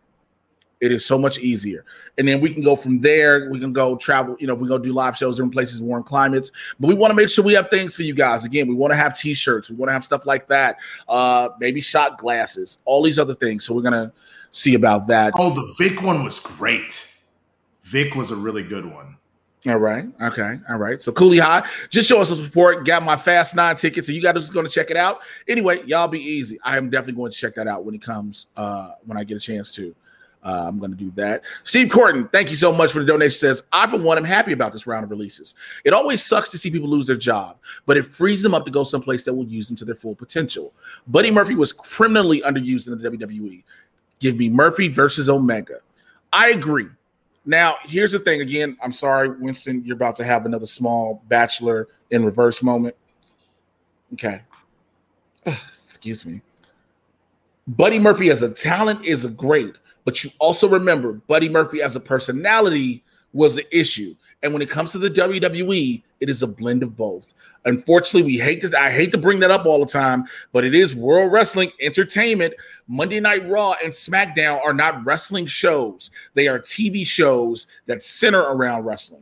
It is so much easier. And then we can go from there. We can go travel, you know, we go do live shows in places, warm climates. But we want to make sure we have things for you guys. Again, we want to have T-shirts. We want to have stuff like that. Uh, maybe shot glasses, all these other things. So we're going to see about that. Oh, the Vic one was great. Vic was a really good one. All right. Okay. All right. So Cooley High, just show us some support. Got my Fast Nine tickets. So you guys are just going to check it out. Anyway, y'all be easy. I am definitely going to check that out when it comes, uh, when I get a chance to. Uh, I'm going to do that. Steve Corton, thank you so much for the donation. Says, I, for one, am happy about this round of releases. It always sucks to see people lose their job, but it frees them up to go someplace that will use them to their full potential. Buddy Murphy was criminally underused in the W W E. Give me Murphy versus Omega. I agree. Now, here's the thing. Again, I'm sorry, Winston, you're about to have another small Bachelor in reverse moment. Okay. Ugh, excuse me. Buddy Murphy as a talent is great. But you also remember Buddy Murphy as a personality was the issue. And when it comes to the W W E, it is a blend of both. Unfortunately, we hate to I hate to bring that up all the time, but it is World Wrestling Entertainment. Monday Night Raw and SmackDown are not wrestling shows. They are T V shows that center around wrestling.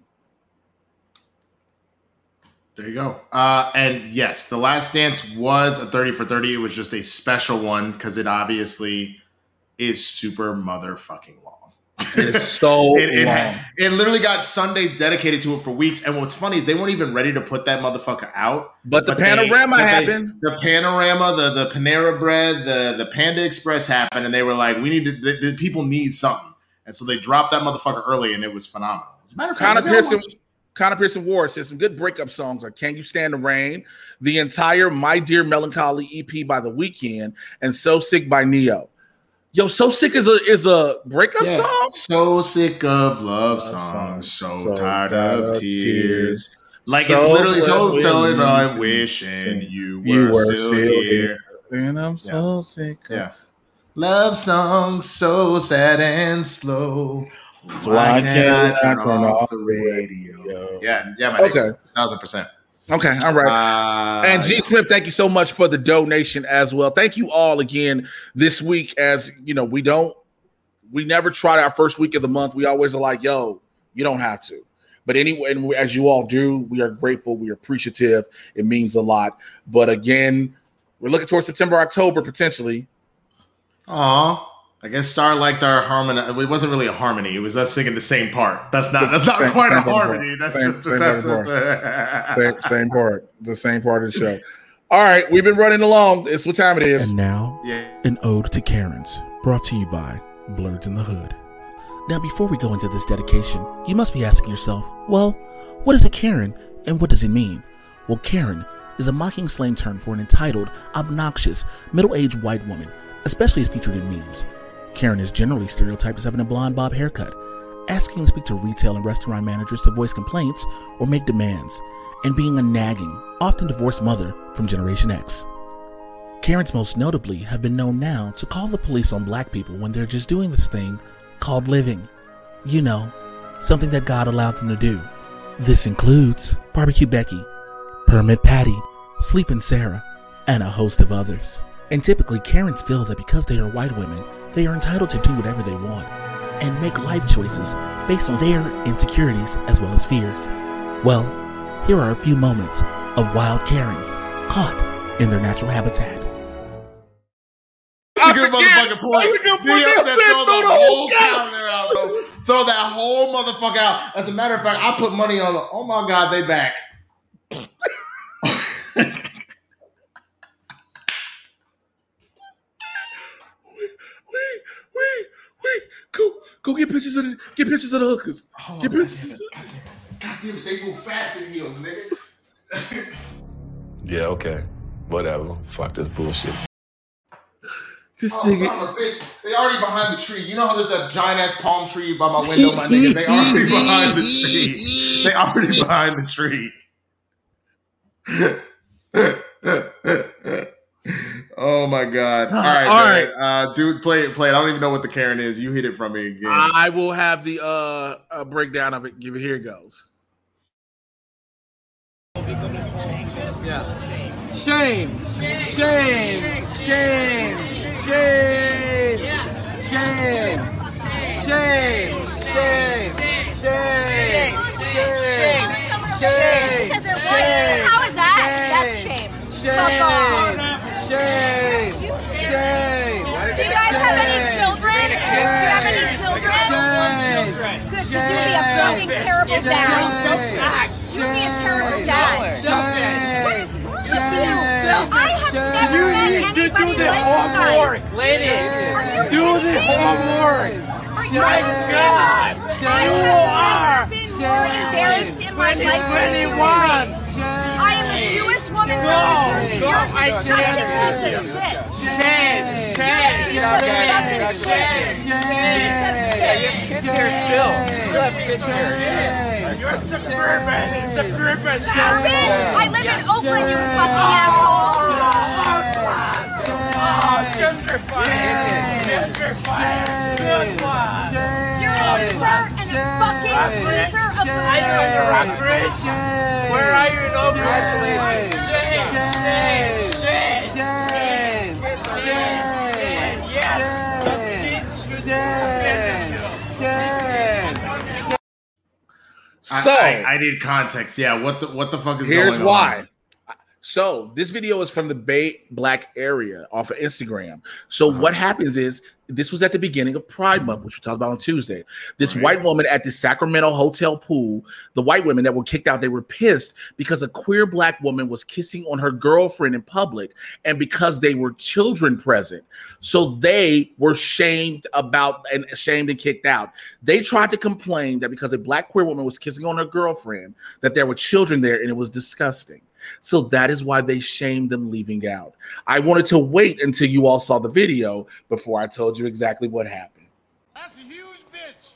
There you go. Uh, and yes, The Last Dance was a thirty for thirty. It was just a special one because it obviously is super motherfucking long. It is so it, it, long. had, it literally got Sundays dedicated to it for weeks. And what's funny is they weren't even ready to put that motherfucker out. But the but panorama they, but happened. They, the panorama, the the Panera Bread, the the Panda Express happened, and they were like, "We need to. The, the people need something." And so they dropped that motherfucker early, and it was phenomenal. As a matter of fact, Connor Pearson, Connor Pearson Ward says some good breakup songs are "Can You Stand the Rain," the entire "My Dear Melancholy" E P by The Weeknd, and "So Sick" by Neo. Yo, So Sick is a is a breakup yeah. song. So sick of love songs, so, so tired of tears. tears. Like so it's literally so tired. I'm wishing you were, you were still, still here. here, and I'm yeah. so sick. Of- yeah, love songs so sad and slow. Why, Why can't I turn, turn off, off the radio? radio? Yeah, yeah, my okay, thousand percent. Okay, all right. Uh, and G Smith, thank you so much for the donation as well. Thank you all again this week. As you know, we don't, we never try our first week of the month. We always are like, yo, you don't have to. But anyway, and as you all do, we are grateful. We are appreciative. It means a lot. But again, we're looking towards September, October potentially. Aw. I guess Star liked our harmony. It wasn't really a harmony. It was us singing the same part. That's not. That's not same, quite same a harmony. Part. That's same, just. Same, that's just a... same, same part. The same part of the show. All right, we've been running along. It's what time it is. And now, yeah. an ode to Karens, brought to you by Blurs in the Hood. Now, before we go into this dedication, you must be asking yourself, well, what is a Karen and what does it mean? Well, Karen is a mocking slang term for an entitled, obnoxious, middle-aged white woman, especially as featured in memes. Karen is generally stereotyped as having a blonde bob haircut, asking to speak to retail and restaurant managers to voice complaints or make demands, and being a nagging, often divorced mother from Generation X. Karens most notably have been known now to call the police on black people when they're just doing this thing called living. You know, something that God allowed them to do. This includes Barbecue Becky, Permit Patty, Sleepin' Sarah, and a host of others. And typically, Karens feel that because they are white women, they are entitled to do whatever they want and make life choices based on their insecurities as well as fears. Well, here are a few moments of wild Karens caught in their natural habitat. That's a good motherfucking point. Neo said throw the whole calendar out, bro. Throw that whole motherfucker out. As a matter of fact, I put money on, oh my God, they back. Wait, wait, go, go get pictures of the, get pictures of the hookers. Oh, get pictures. God damn it, they move fast in heels, nigga. Yeah, okay, whatever. Fuck this bullshit. This oh, nigga. Son of a bitch. They already behind the tree. You know how there's that giant ass palm tree by my window, my nigga? They already behind the tree. They already behind the tree. Oh my God! All right, all right, uh, dude, play it, play it. I don't even know what the Karen is. You hit it from me again. I will have the uh, uh breakdown of it. Give it. Here it goes. Yeah. Shame, shame, shame, shame, shame, shame, shame, shame, shame, shame, shame. Because it was. How is that? That's shame. Shame. Shame! Shame! Do you guys have any children? Do you have any children? Shame! Good, because you'd be a fucking terrible dad. You'd be a terrible dad. What is wrong with you? I have never met anybody like you guys. Lady, Are you do the homework. you God! You are more embarrassed in my life than you twenty-one. I am a Jewish woman from New Jersey. You're a disgusting piece of shit. Shame! Shame! Disgusting shit. Piece of shit. You have kids here still. You still have kids here. Yeah. You're suburban! Suburban! Stop it! I live in Oakland, you fucking asshole. Oh, gentrified! Gentrified! Good one! You're a loser and a fucking loser of the Are you in the Rockbridge? Where are you in Oakland? Congratulations. Shame! Shame! Shame! Shame! Shame! Yes! So I, I, I need context. Yeah, what the what the fuck is going on? Here's why. So this video is from the Bay Black area off of Instagram. So uh-huh. what happens is this was at the beginning of Pride Month, which we talked about on Tuesday. This right. white woman at the Sacramento hotel pool, the white women that were kicked out, they were pissed because a queer black woman was kissing on her girlfriend in public and because they were children present. So they were shamed about and shamed and kicked out. They tried to complain that because a black queer woman was kissing on her girlfriend, that there were children there and it was disgusting. So that is why they shamed them leaving out. I wanted to wait until you all saw the video before I told you exactly what happened. That's a huge bitch.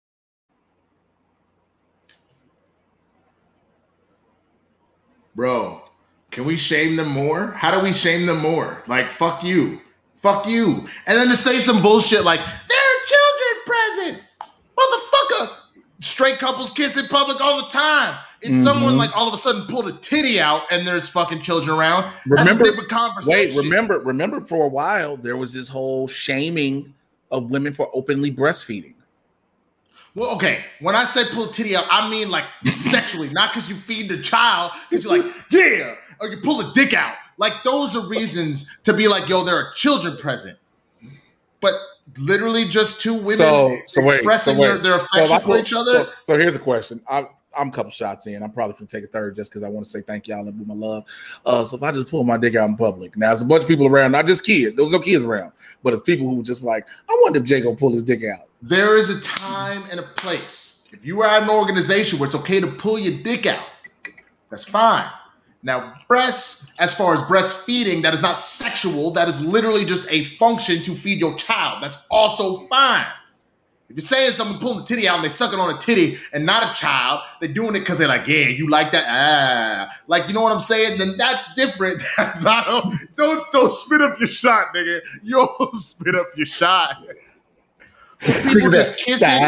Bro, can we shame them more? How do we shame them more? Like, fuck you. Fuck you. And then to say some bullshit like, there are children present. Motherfucker. Straight couples kiss in public all the time. If mm-hmm. someone like all of a sudden pulled a titty out and there's fucking children around, remember, that's a different conversation. Wait, remember, remember for a while there was this whole shaming of women for openly breastfeeding. Well, okay, when I say pull a titty out, I mean like sexually, not because you feed the child, because you're like, yeah, or you pull a dick out. Like those are reasons to be like, yo, there are children present. But literally just two women so, so wait, expressing so wait. their, their affection so for each other. So, so here's a question. I, I'm a couple shots in. I'm probably going to take a third just because I want to say thank y'all and do my love. Uh, so if I just pull my dick out in public, now there's a bunch of people around, not just kids. There was no kids around, but it's people who just like, I wonder if Jay gonna pull his dick out. There is a time and a place. If you are at an organization where it's okay to pull your dick out, that's fine. Now, breasts, as far as breastfeeding, that is not sexual. That is literally just a function to feed your child. That's also fine. If you're saying someone pulling the titty out and they sucking on a titty and not a child, they're doing it because they're like, yeah, you like that? Ah. Like, you know what I'm saying? Then that's different. That's not, don't, don't, don't spit up your shot, nigga. You almost spit up your shot. But people just kissing.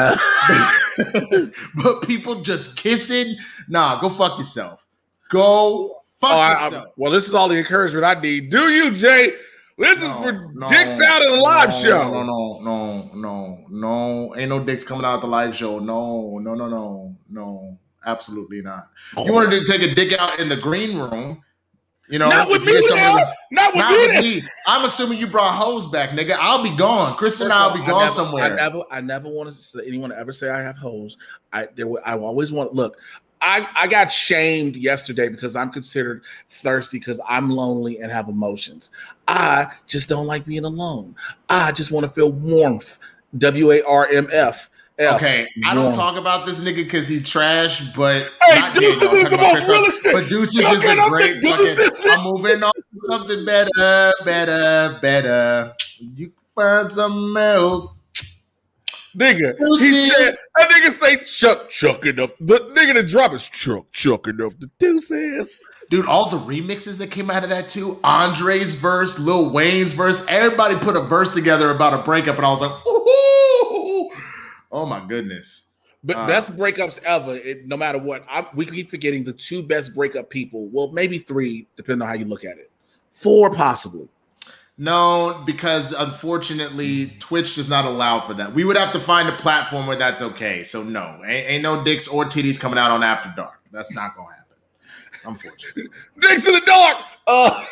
But people just kissing. Nah, go fuck yourself. Go fuck oh, yourself. I, I, well, this is all the encouragement I need. Do you, Jay? This no, is for no, dicks out at the live no, show. No, no, no, no, no. Ain't no dicks coming out at the live show. No, no, no, no, no. Absolutely not. Oh. You wanted to take a dick out in the green room. You know, not with me now. Not with, not me. with me. I'm assuming you brought hoes back, nigga. I'll be gone. Chris and I'll be gone I never, somewhere. I never, I never want to anyone to ever say I have hoes. I there. I always want look. I, I got shamed yesterday because I'm considered thirsty because I'm lonely and have emotions. I just don't like being alone. I just want to feel warmth. W A R M F. F. Okay, I don't talk about this nigga because he trash, but hey, Deuces is the most realest shit. But Deuces is a great fucking. I'm moving on to something better, better, better. You can find something else. Nigga, he said, that nigga say Chuck Chuck enough. The nigga that drop is Chuck Chuck enough. The Deuces. Dude, all the remixes that came out of that too. Andre's verse, Lil Wayne's verse. Everybody put a verse together about a breakup, and I was like, ooh, oh my goodness. But uh, best breakups ever, it, no matter what. I, we keep forgetting the two best breakup people. Well, maybe three, depending on how you look at it. Four, possibly. No, because unfortunately, Twitch does not allow for that. We would have to find a platform where that's okay. So no, ain't, ain't no dicks or titties coming out on After Dark. That's not gonna happen. Unfortunately, dicks in the dark. Uh.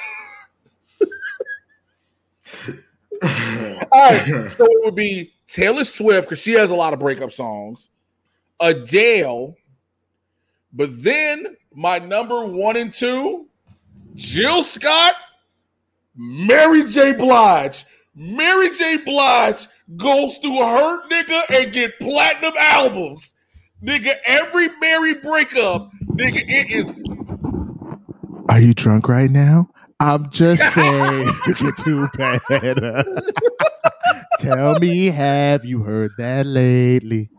All right, so it would be Taylor Swift because she has a lot of breakup songs. Adele, but then my number one and two, Jill Scott. Mary J. Blige. Mary J. Blige goes through Hurt, nigga, and get platinum albums. Nigga, every Mary breakup, nigga, it is. Are you drunk right now? I'm just saying, you get too bad. Tell me, have you heard that lately?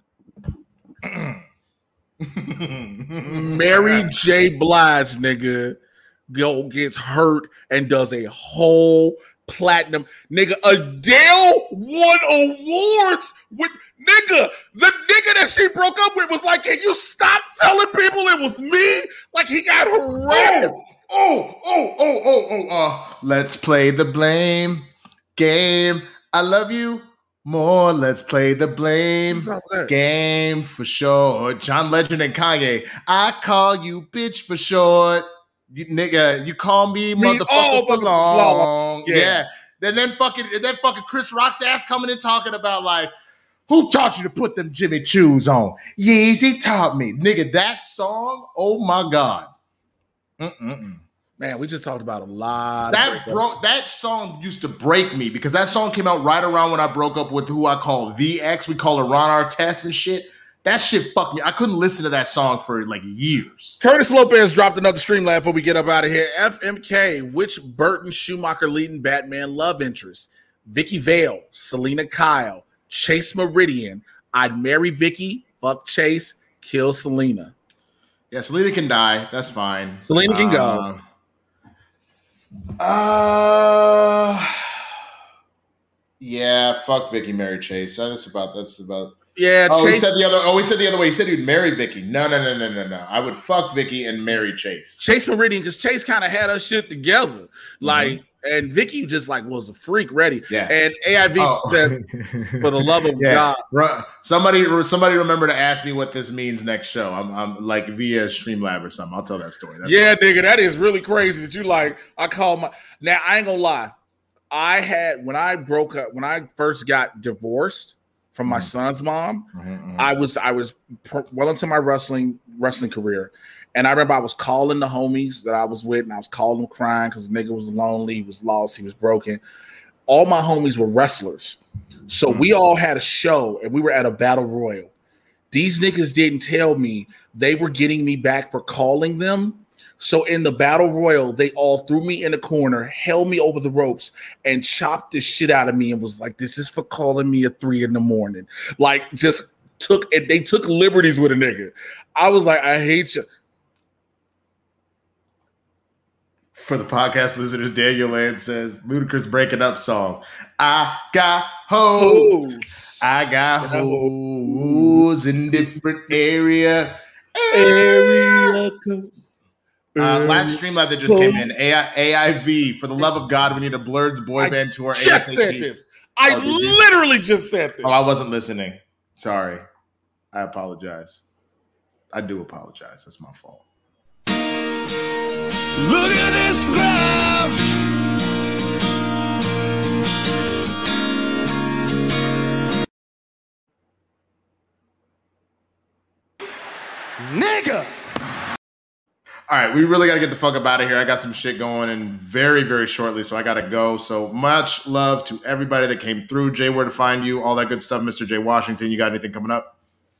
Mary J. Blige, nigga, go gets hurt and does a whole platinum. Nigga, Adele won awards with nigga. The nigga that she broke up with was like, can you stop telling people it was me? Like he got harassed. Oh, oh, oh, oh, oh, uh, let's play the blame game. I love you more. Let's play the blame game for sure. John Legend and Kanye. I call you bitch for short. You, nigga, you call me, me motherfucker oh, for long. Yeah. yeah. Then then fucking then fucking Chris Rock's ass coming in talking about like, who taught you to put them Jimmy Choos on? Yeezy taught me. Nigga, that song, oh my God. Mm-mm-mm. Man, we just talked about a lot. That broke. That song used to break me because that song came out right around when I broke up with who I call V X. We call her Ron Artest and shit. That shit fucked me. I couldn't listen to that song for like years. Curtis Lopez dropped another Streamlab before we get up out of here. F M K, which Burton Schumacher leading Batman love interest? Vicky Vale, Selena Kyle, Chase Meridian. I'd marry Vicky, fuck Chase, kill Selena. Yeah, Selena can die. That's fine. Selena can uh, go. Uh, yeah, fuck Vicky, marry Chase. That's about. That's about. Yeah. Oh, Chase, he said the other. Oh, he said the other way. He said he'd marry Vicky. No, no, no, no, no, no. I would fuck Vicky and marry Chase. Chase Meridian, because Chase kind of had her shit together, like, mm-hmm. and Vicky just like was a freak ready. Yeah. And A I V oh. said, "For the love of yeah. God." Somebody, somebody, remember to ask me what this means next show. I'm, I'm like via Streamlab or something. I'll tell that story. That's yeah, cool. Nigga, that is really crazy that you like. I call my now. I ain't gonna lie. I had when I broke up when I first got divorced from my mm-hmm. son's mom. Mm-hmm. I was I was per, well into my wrestling wrestling career, and I remember I was calling the homies that I was with, and I was calling them crying because the nigga was lonely, he was lost, he was broken. All my homies were wrestlers, so mm-hmm. we all had a show, and we were at a battle royal. These niggas didn't tell me they were getting me back for calling them. So in the battle royal, they all threw me in a corner, held me over the ropes, and chopped the shit out of me and was like, this is for calling me at three in the morning. Like, just took it. They took liberties with a nigga. I was like, I hate you. For the podcast listeners, Daniel Land says, Ludacris breaking up song. I got hoes. I got hoes in different area. Area codes. Uh, last Streamlab that just came in, A I, A I V, for the love of God, we need a Blurred's boy I band tour. just A S A P. said this. I oh, literally just said this. Oh, I wasn't listening. Sorry. I apologize. I do apologize. That's my fault. Look at this graph. Nigga. All right, we really got to get the fuck up out of here. I got some shit going in very, very shortly, so I got to go. So much love to everybody that came through. Jay, where to find you, all that good stuff. Mister Jay Washington, you got anything coming up?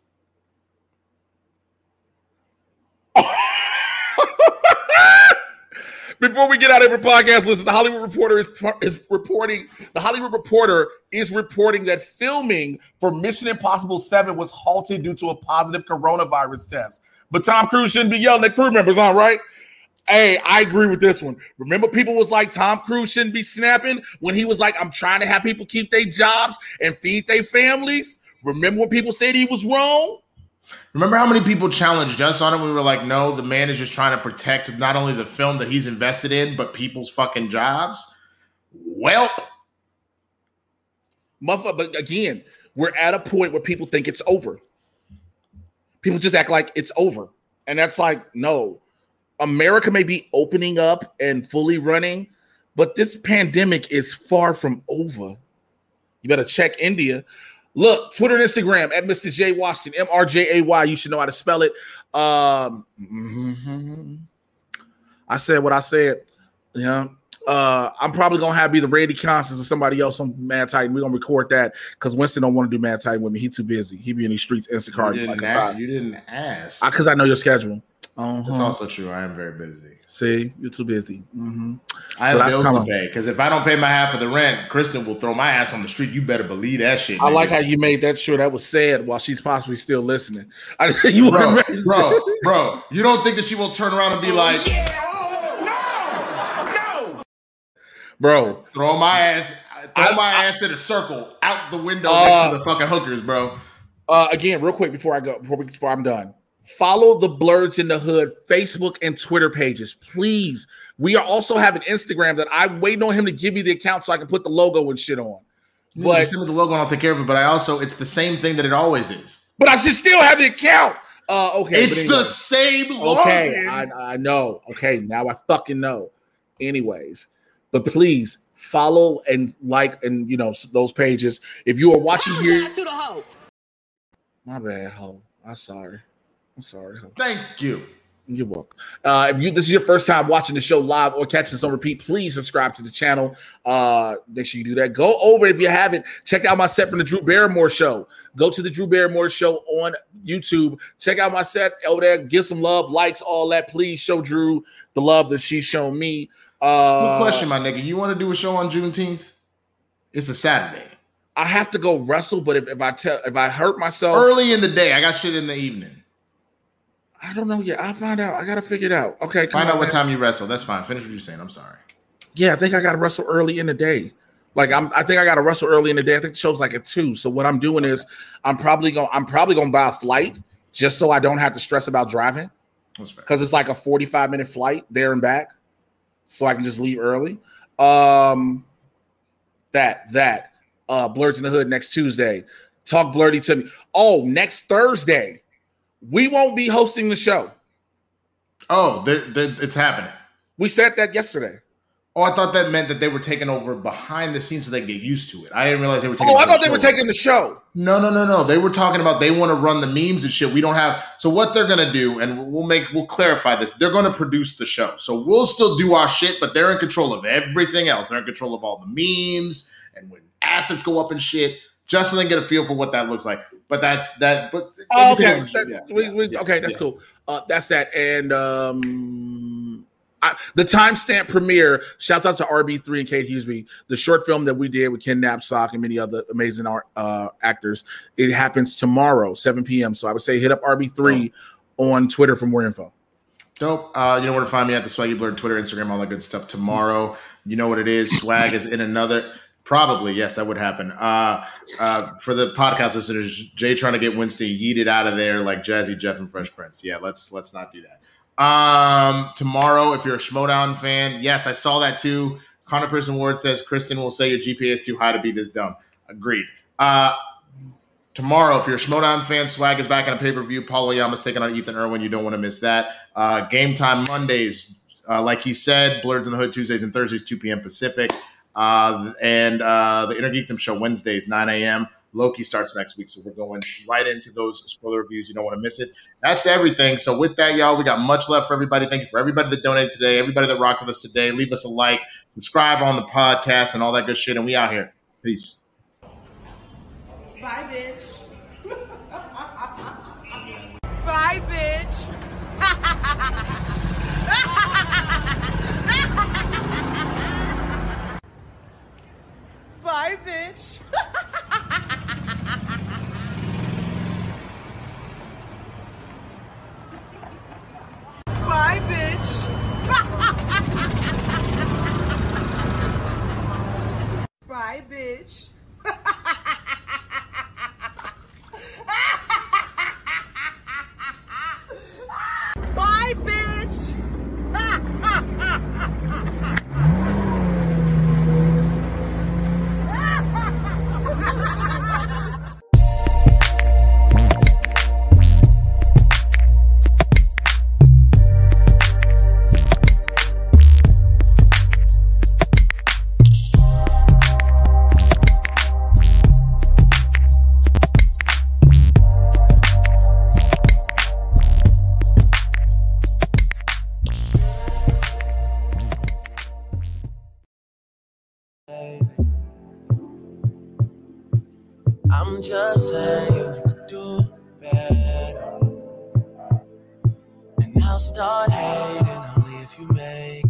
Before we get out of every podcast, listen, the Hollywood Reporter is, is reporting, the Hollywood Reporter is reporting that filming for Mission Impossible seven was halted due to a positive coronavirus test. But Tom Cruise shouldn't be yelling at crew members on, right? Hey, I agree with this one. Remember, people was like, Tom Cruise shouldn't be snapping when he was like, I'm trying to have people keep their jobs and feed their families? Remember when people said he was wrong? Remember how many people challenged us on it? We were like, no, the man is just trying to protect not only the film that he's invested in, but people's fucking jobs. Welp. Motherfucker, but again, we're at a point where people think it's over. People just act like it's over. And that's like, no. America may be opening up and fully running, but this pandemic is far from over. You better check India. Look, Twitter and Instagram at Mister J Washington, M R J A Y. You should know how to spell it. Um, mm-hmm. I said what I said. Yeah. Uh, I'm probably gonna have either Randy Constance or somebody else on Mad Titan. We're gonna record that because Winston don't want to do Mad Titan with me. He's too busy. He be in these streets Instacart. You didn't, like ask, you didn't ask. Because I, I know your schedule. Uh-huh. It's also true. I am very busy. See, you're too busy. Mm-hmm. I so have bills kinda... to pay because if I don't pay my half of the rent, Kristen will throw my ass on the street. You better believe that shit. I nigga. like how you made that sure that was said while she's possibly still listening. I, you bro, bro, bro, you don't think that she will turn around and be like, bro, throw my ass, throw I, my I, ass in a circle out the window uh, next to the fucking hookers, bro. Uh, again, real quick before I go, before, before I'm done, follow the Blurs in the Hood Facebook and Twitter pages, please. We are also have an Instagram that I'm waiting on him to give me the account so I can put the logo and shit on. You but send me the logo and I'll take care of it. But I also, it's the same thing that it always is. But I should still have the account. Uh, okay, it's anyway. the same login. Okay, I, I know. Okay, now I fucking know. Anyways, but please follow and like and you know those pages. If you are watching here, to the hoe. My bad, ho. I'm sorry. I'm sorry, ho. Thank you. You're welcome. Uh, if you this is your first time watching the show live or catching this on repeat, please subscribe to the channel. Uh, make sure you do that. Go over if you haven't. Check out my set from the Drew Barrymore show. Go to the Drew Barrymore show on YouTube. Check out my set over there. Give some love, likes, all that. Please show Drew the love that she's shown me. Uh, Good question, my nigga. You want to do a show on Juneteenth? It's a Saturday. I have to go wrestle, but if, if I tell if I hurt myself early in the day, I got shit in the evening. I don't know yet. I'll find out. I gotta figure it out. Okay. Find out on, what man. time you wrestle. That's fine. Finish what you're saying. I'm sorry. Yeah, I think I gotta wrestle early in the day. Like I'm I think I gotta wrestle early in the day. I think the show's like at two. So what I'm doing is I'm probably gonna I'm probably gonna buy a flight just so I don't have to stress about driving. Because it's like a forty-five minute flight there and back. So I can just leave early. Um that that uh Blurs in the Hood next Tuesday. Talk Blurty to me. Oh, next Thursday. We won't be hosting the show. Oh, they're, they're, it's happening. We said that yesterday. Oh, I thought that meant that they were taking over behind the scenes so they get used to it. I didn't realize they were taking Oh, over I thought the they were taking the show. No, no, no, no. They were talking about they want to run the memes and shit. We don't have. So what they're going to do, and we'll make, we'll clarify this. They're going to produce the show. So we'll still do our shit, but they're in control of everything else. They're in control of all the memes and when assets go up and shit, just so they can get a feel for what that looks like. But that's that. But oh, okay, that's, yeah, we, yeah, we, yeah, okay, that's yeah. cool. Uh, that's that. And um, I, the timestamp premiere. Shouts out to R B three and Kate Hughesby. The short film that we did with Ken Knapsack and many other amazing art, uh, actors. It happens tomorrow, seven p.m. So I would say hit up R B three oh. on Twitter for more info. Dope. Uh, you know where to find me at the Swaggy Blurred Twitter, Instagram, all that good stuff. Tomorrow, you know what it is. Swag is in another. Probably, yes, that would happen. Uh, uh, for the podcast listeners, Jay trying to get Winston yeeted out of there like Jazzy Jeff and Fresh Prince. Yeah, let's let's not do that. Um, tomorrow, if you're a Schmodown fan, yes, I saw that too. Connor Pearson Ward says Kristen will say your G P A is too high to be this dumb. Agreed. Uh, tomorrow, if you're a Schmodown fan, Swag is back on a pay-per-view. Paul Oyama's taking on Ethan Irwin. You don't want to miss that. Uh, Game Time Mondays, uh, like he said, Blurs in the Hood Tuesdays and Thursdays, two p.m. Pacific. Uh, and uh, the Inner Geekdom Show Wednesdays, nine a.m. Loki starts next week, so we're going right into those spoiler reviews. You don't want to miss it. That's everything. So with that, y'all, we got much left for everybody. Thank you for everybody that donated today, everybody that rocked with us today. Leave us a like, subscribe on the podcast, and all that good shit. And we out here. Peace. Bye, bitch. Bye, bitch. Bye, bitch. Bye, bitch. Bye, bitch. Bye, bitch. can just say you could do better. And I'll start hating only if you make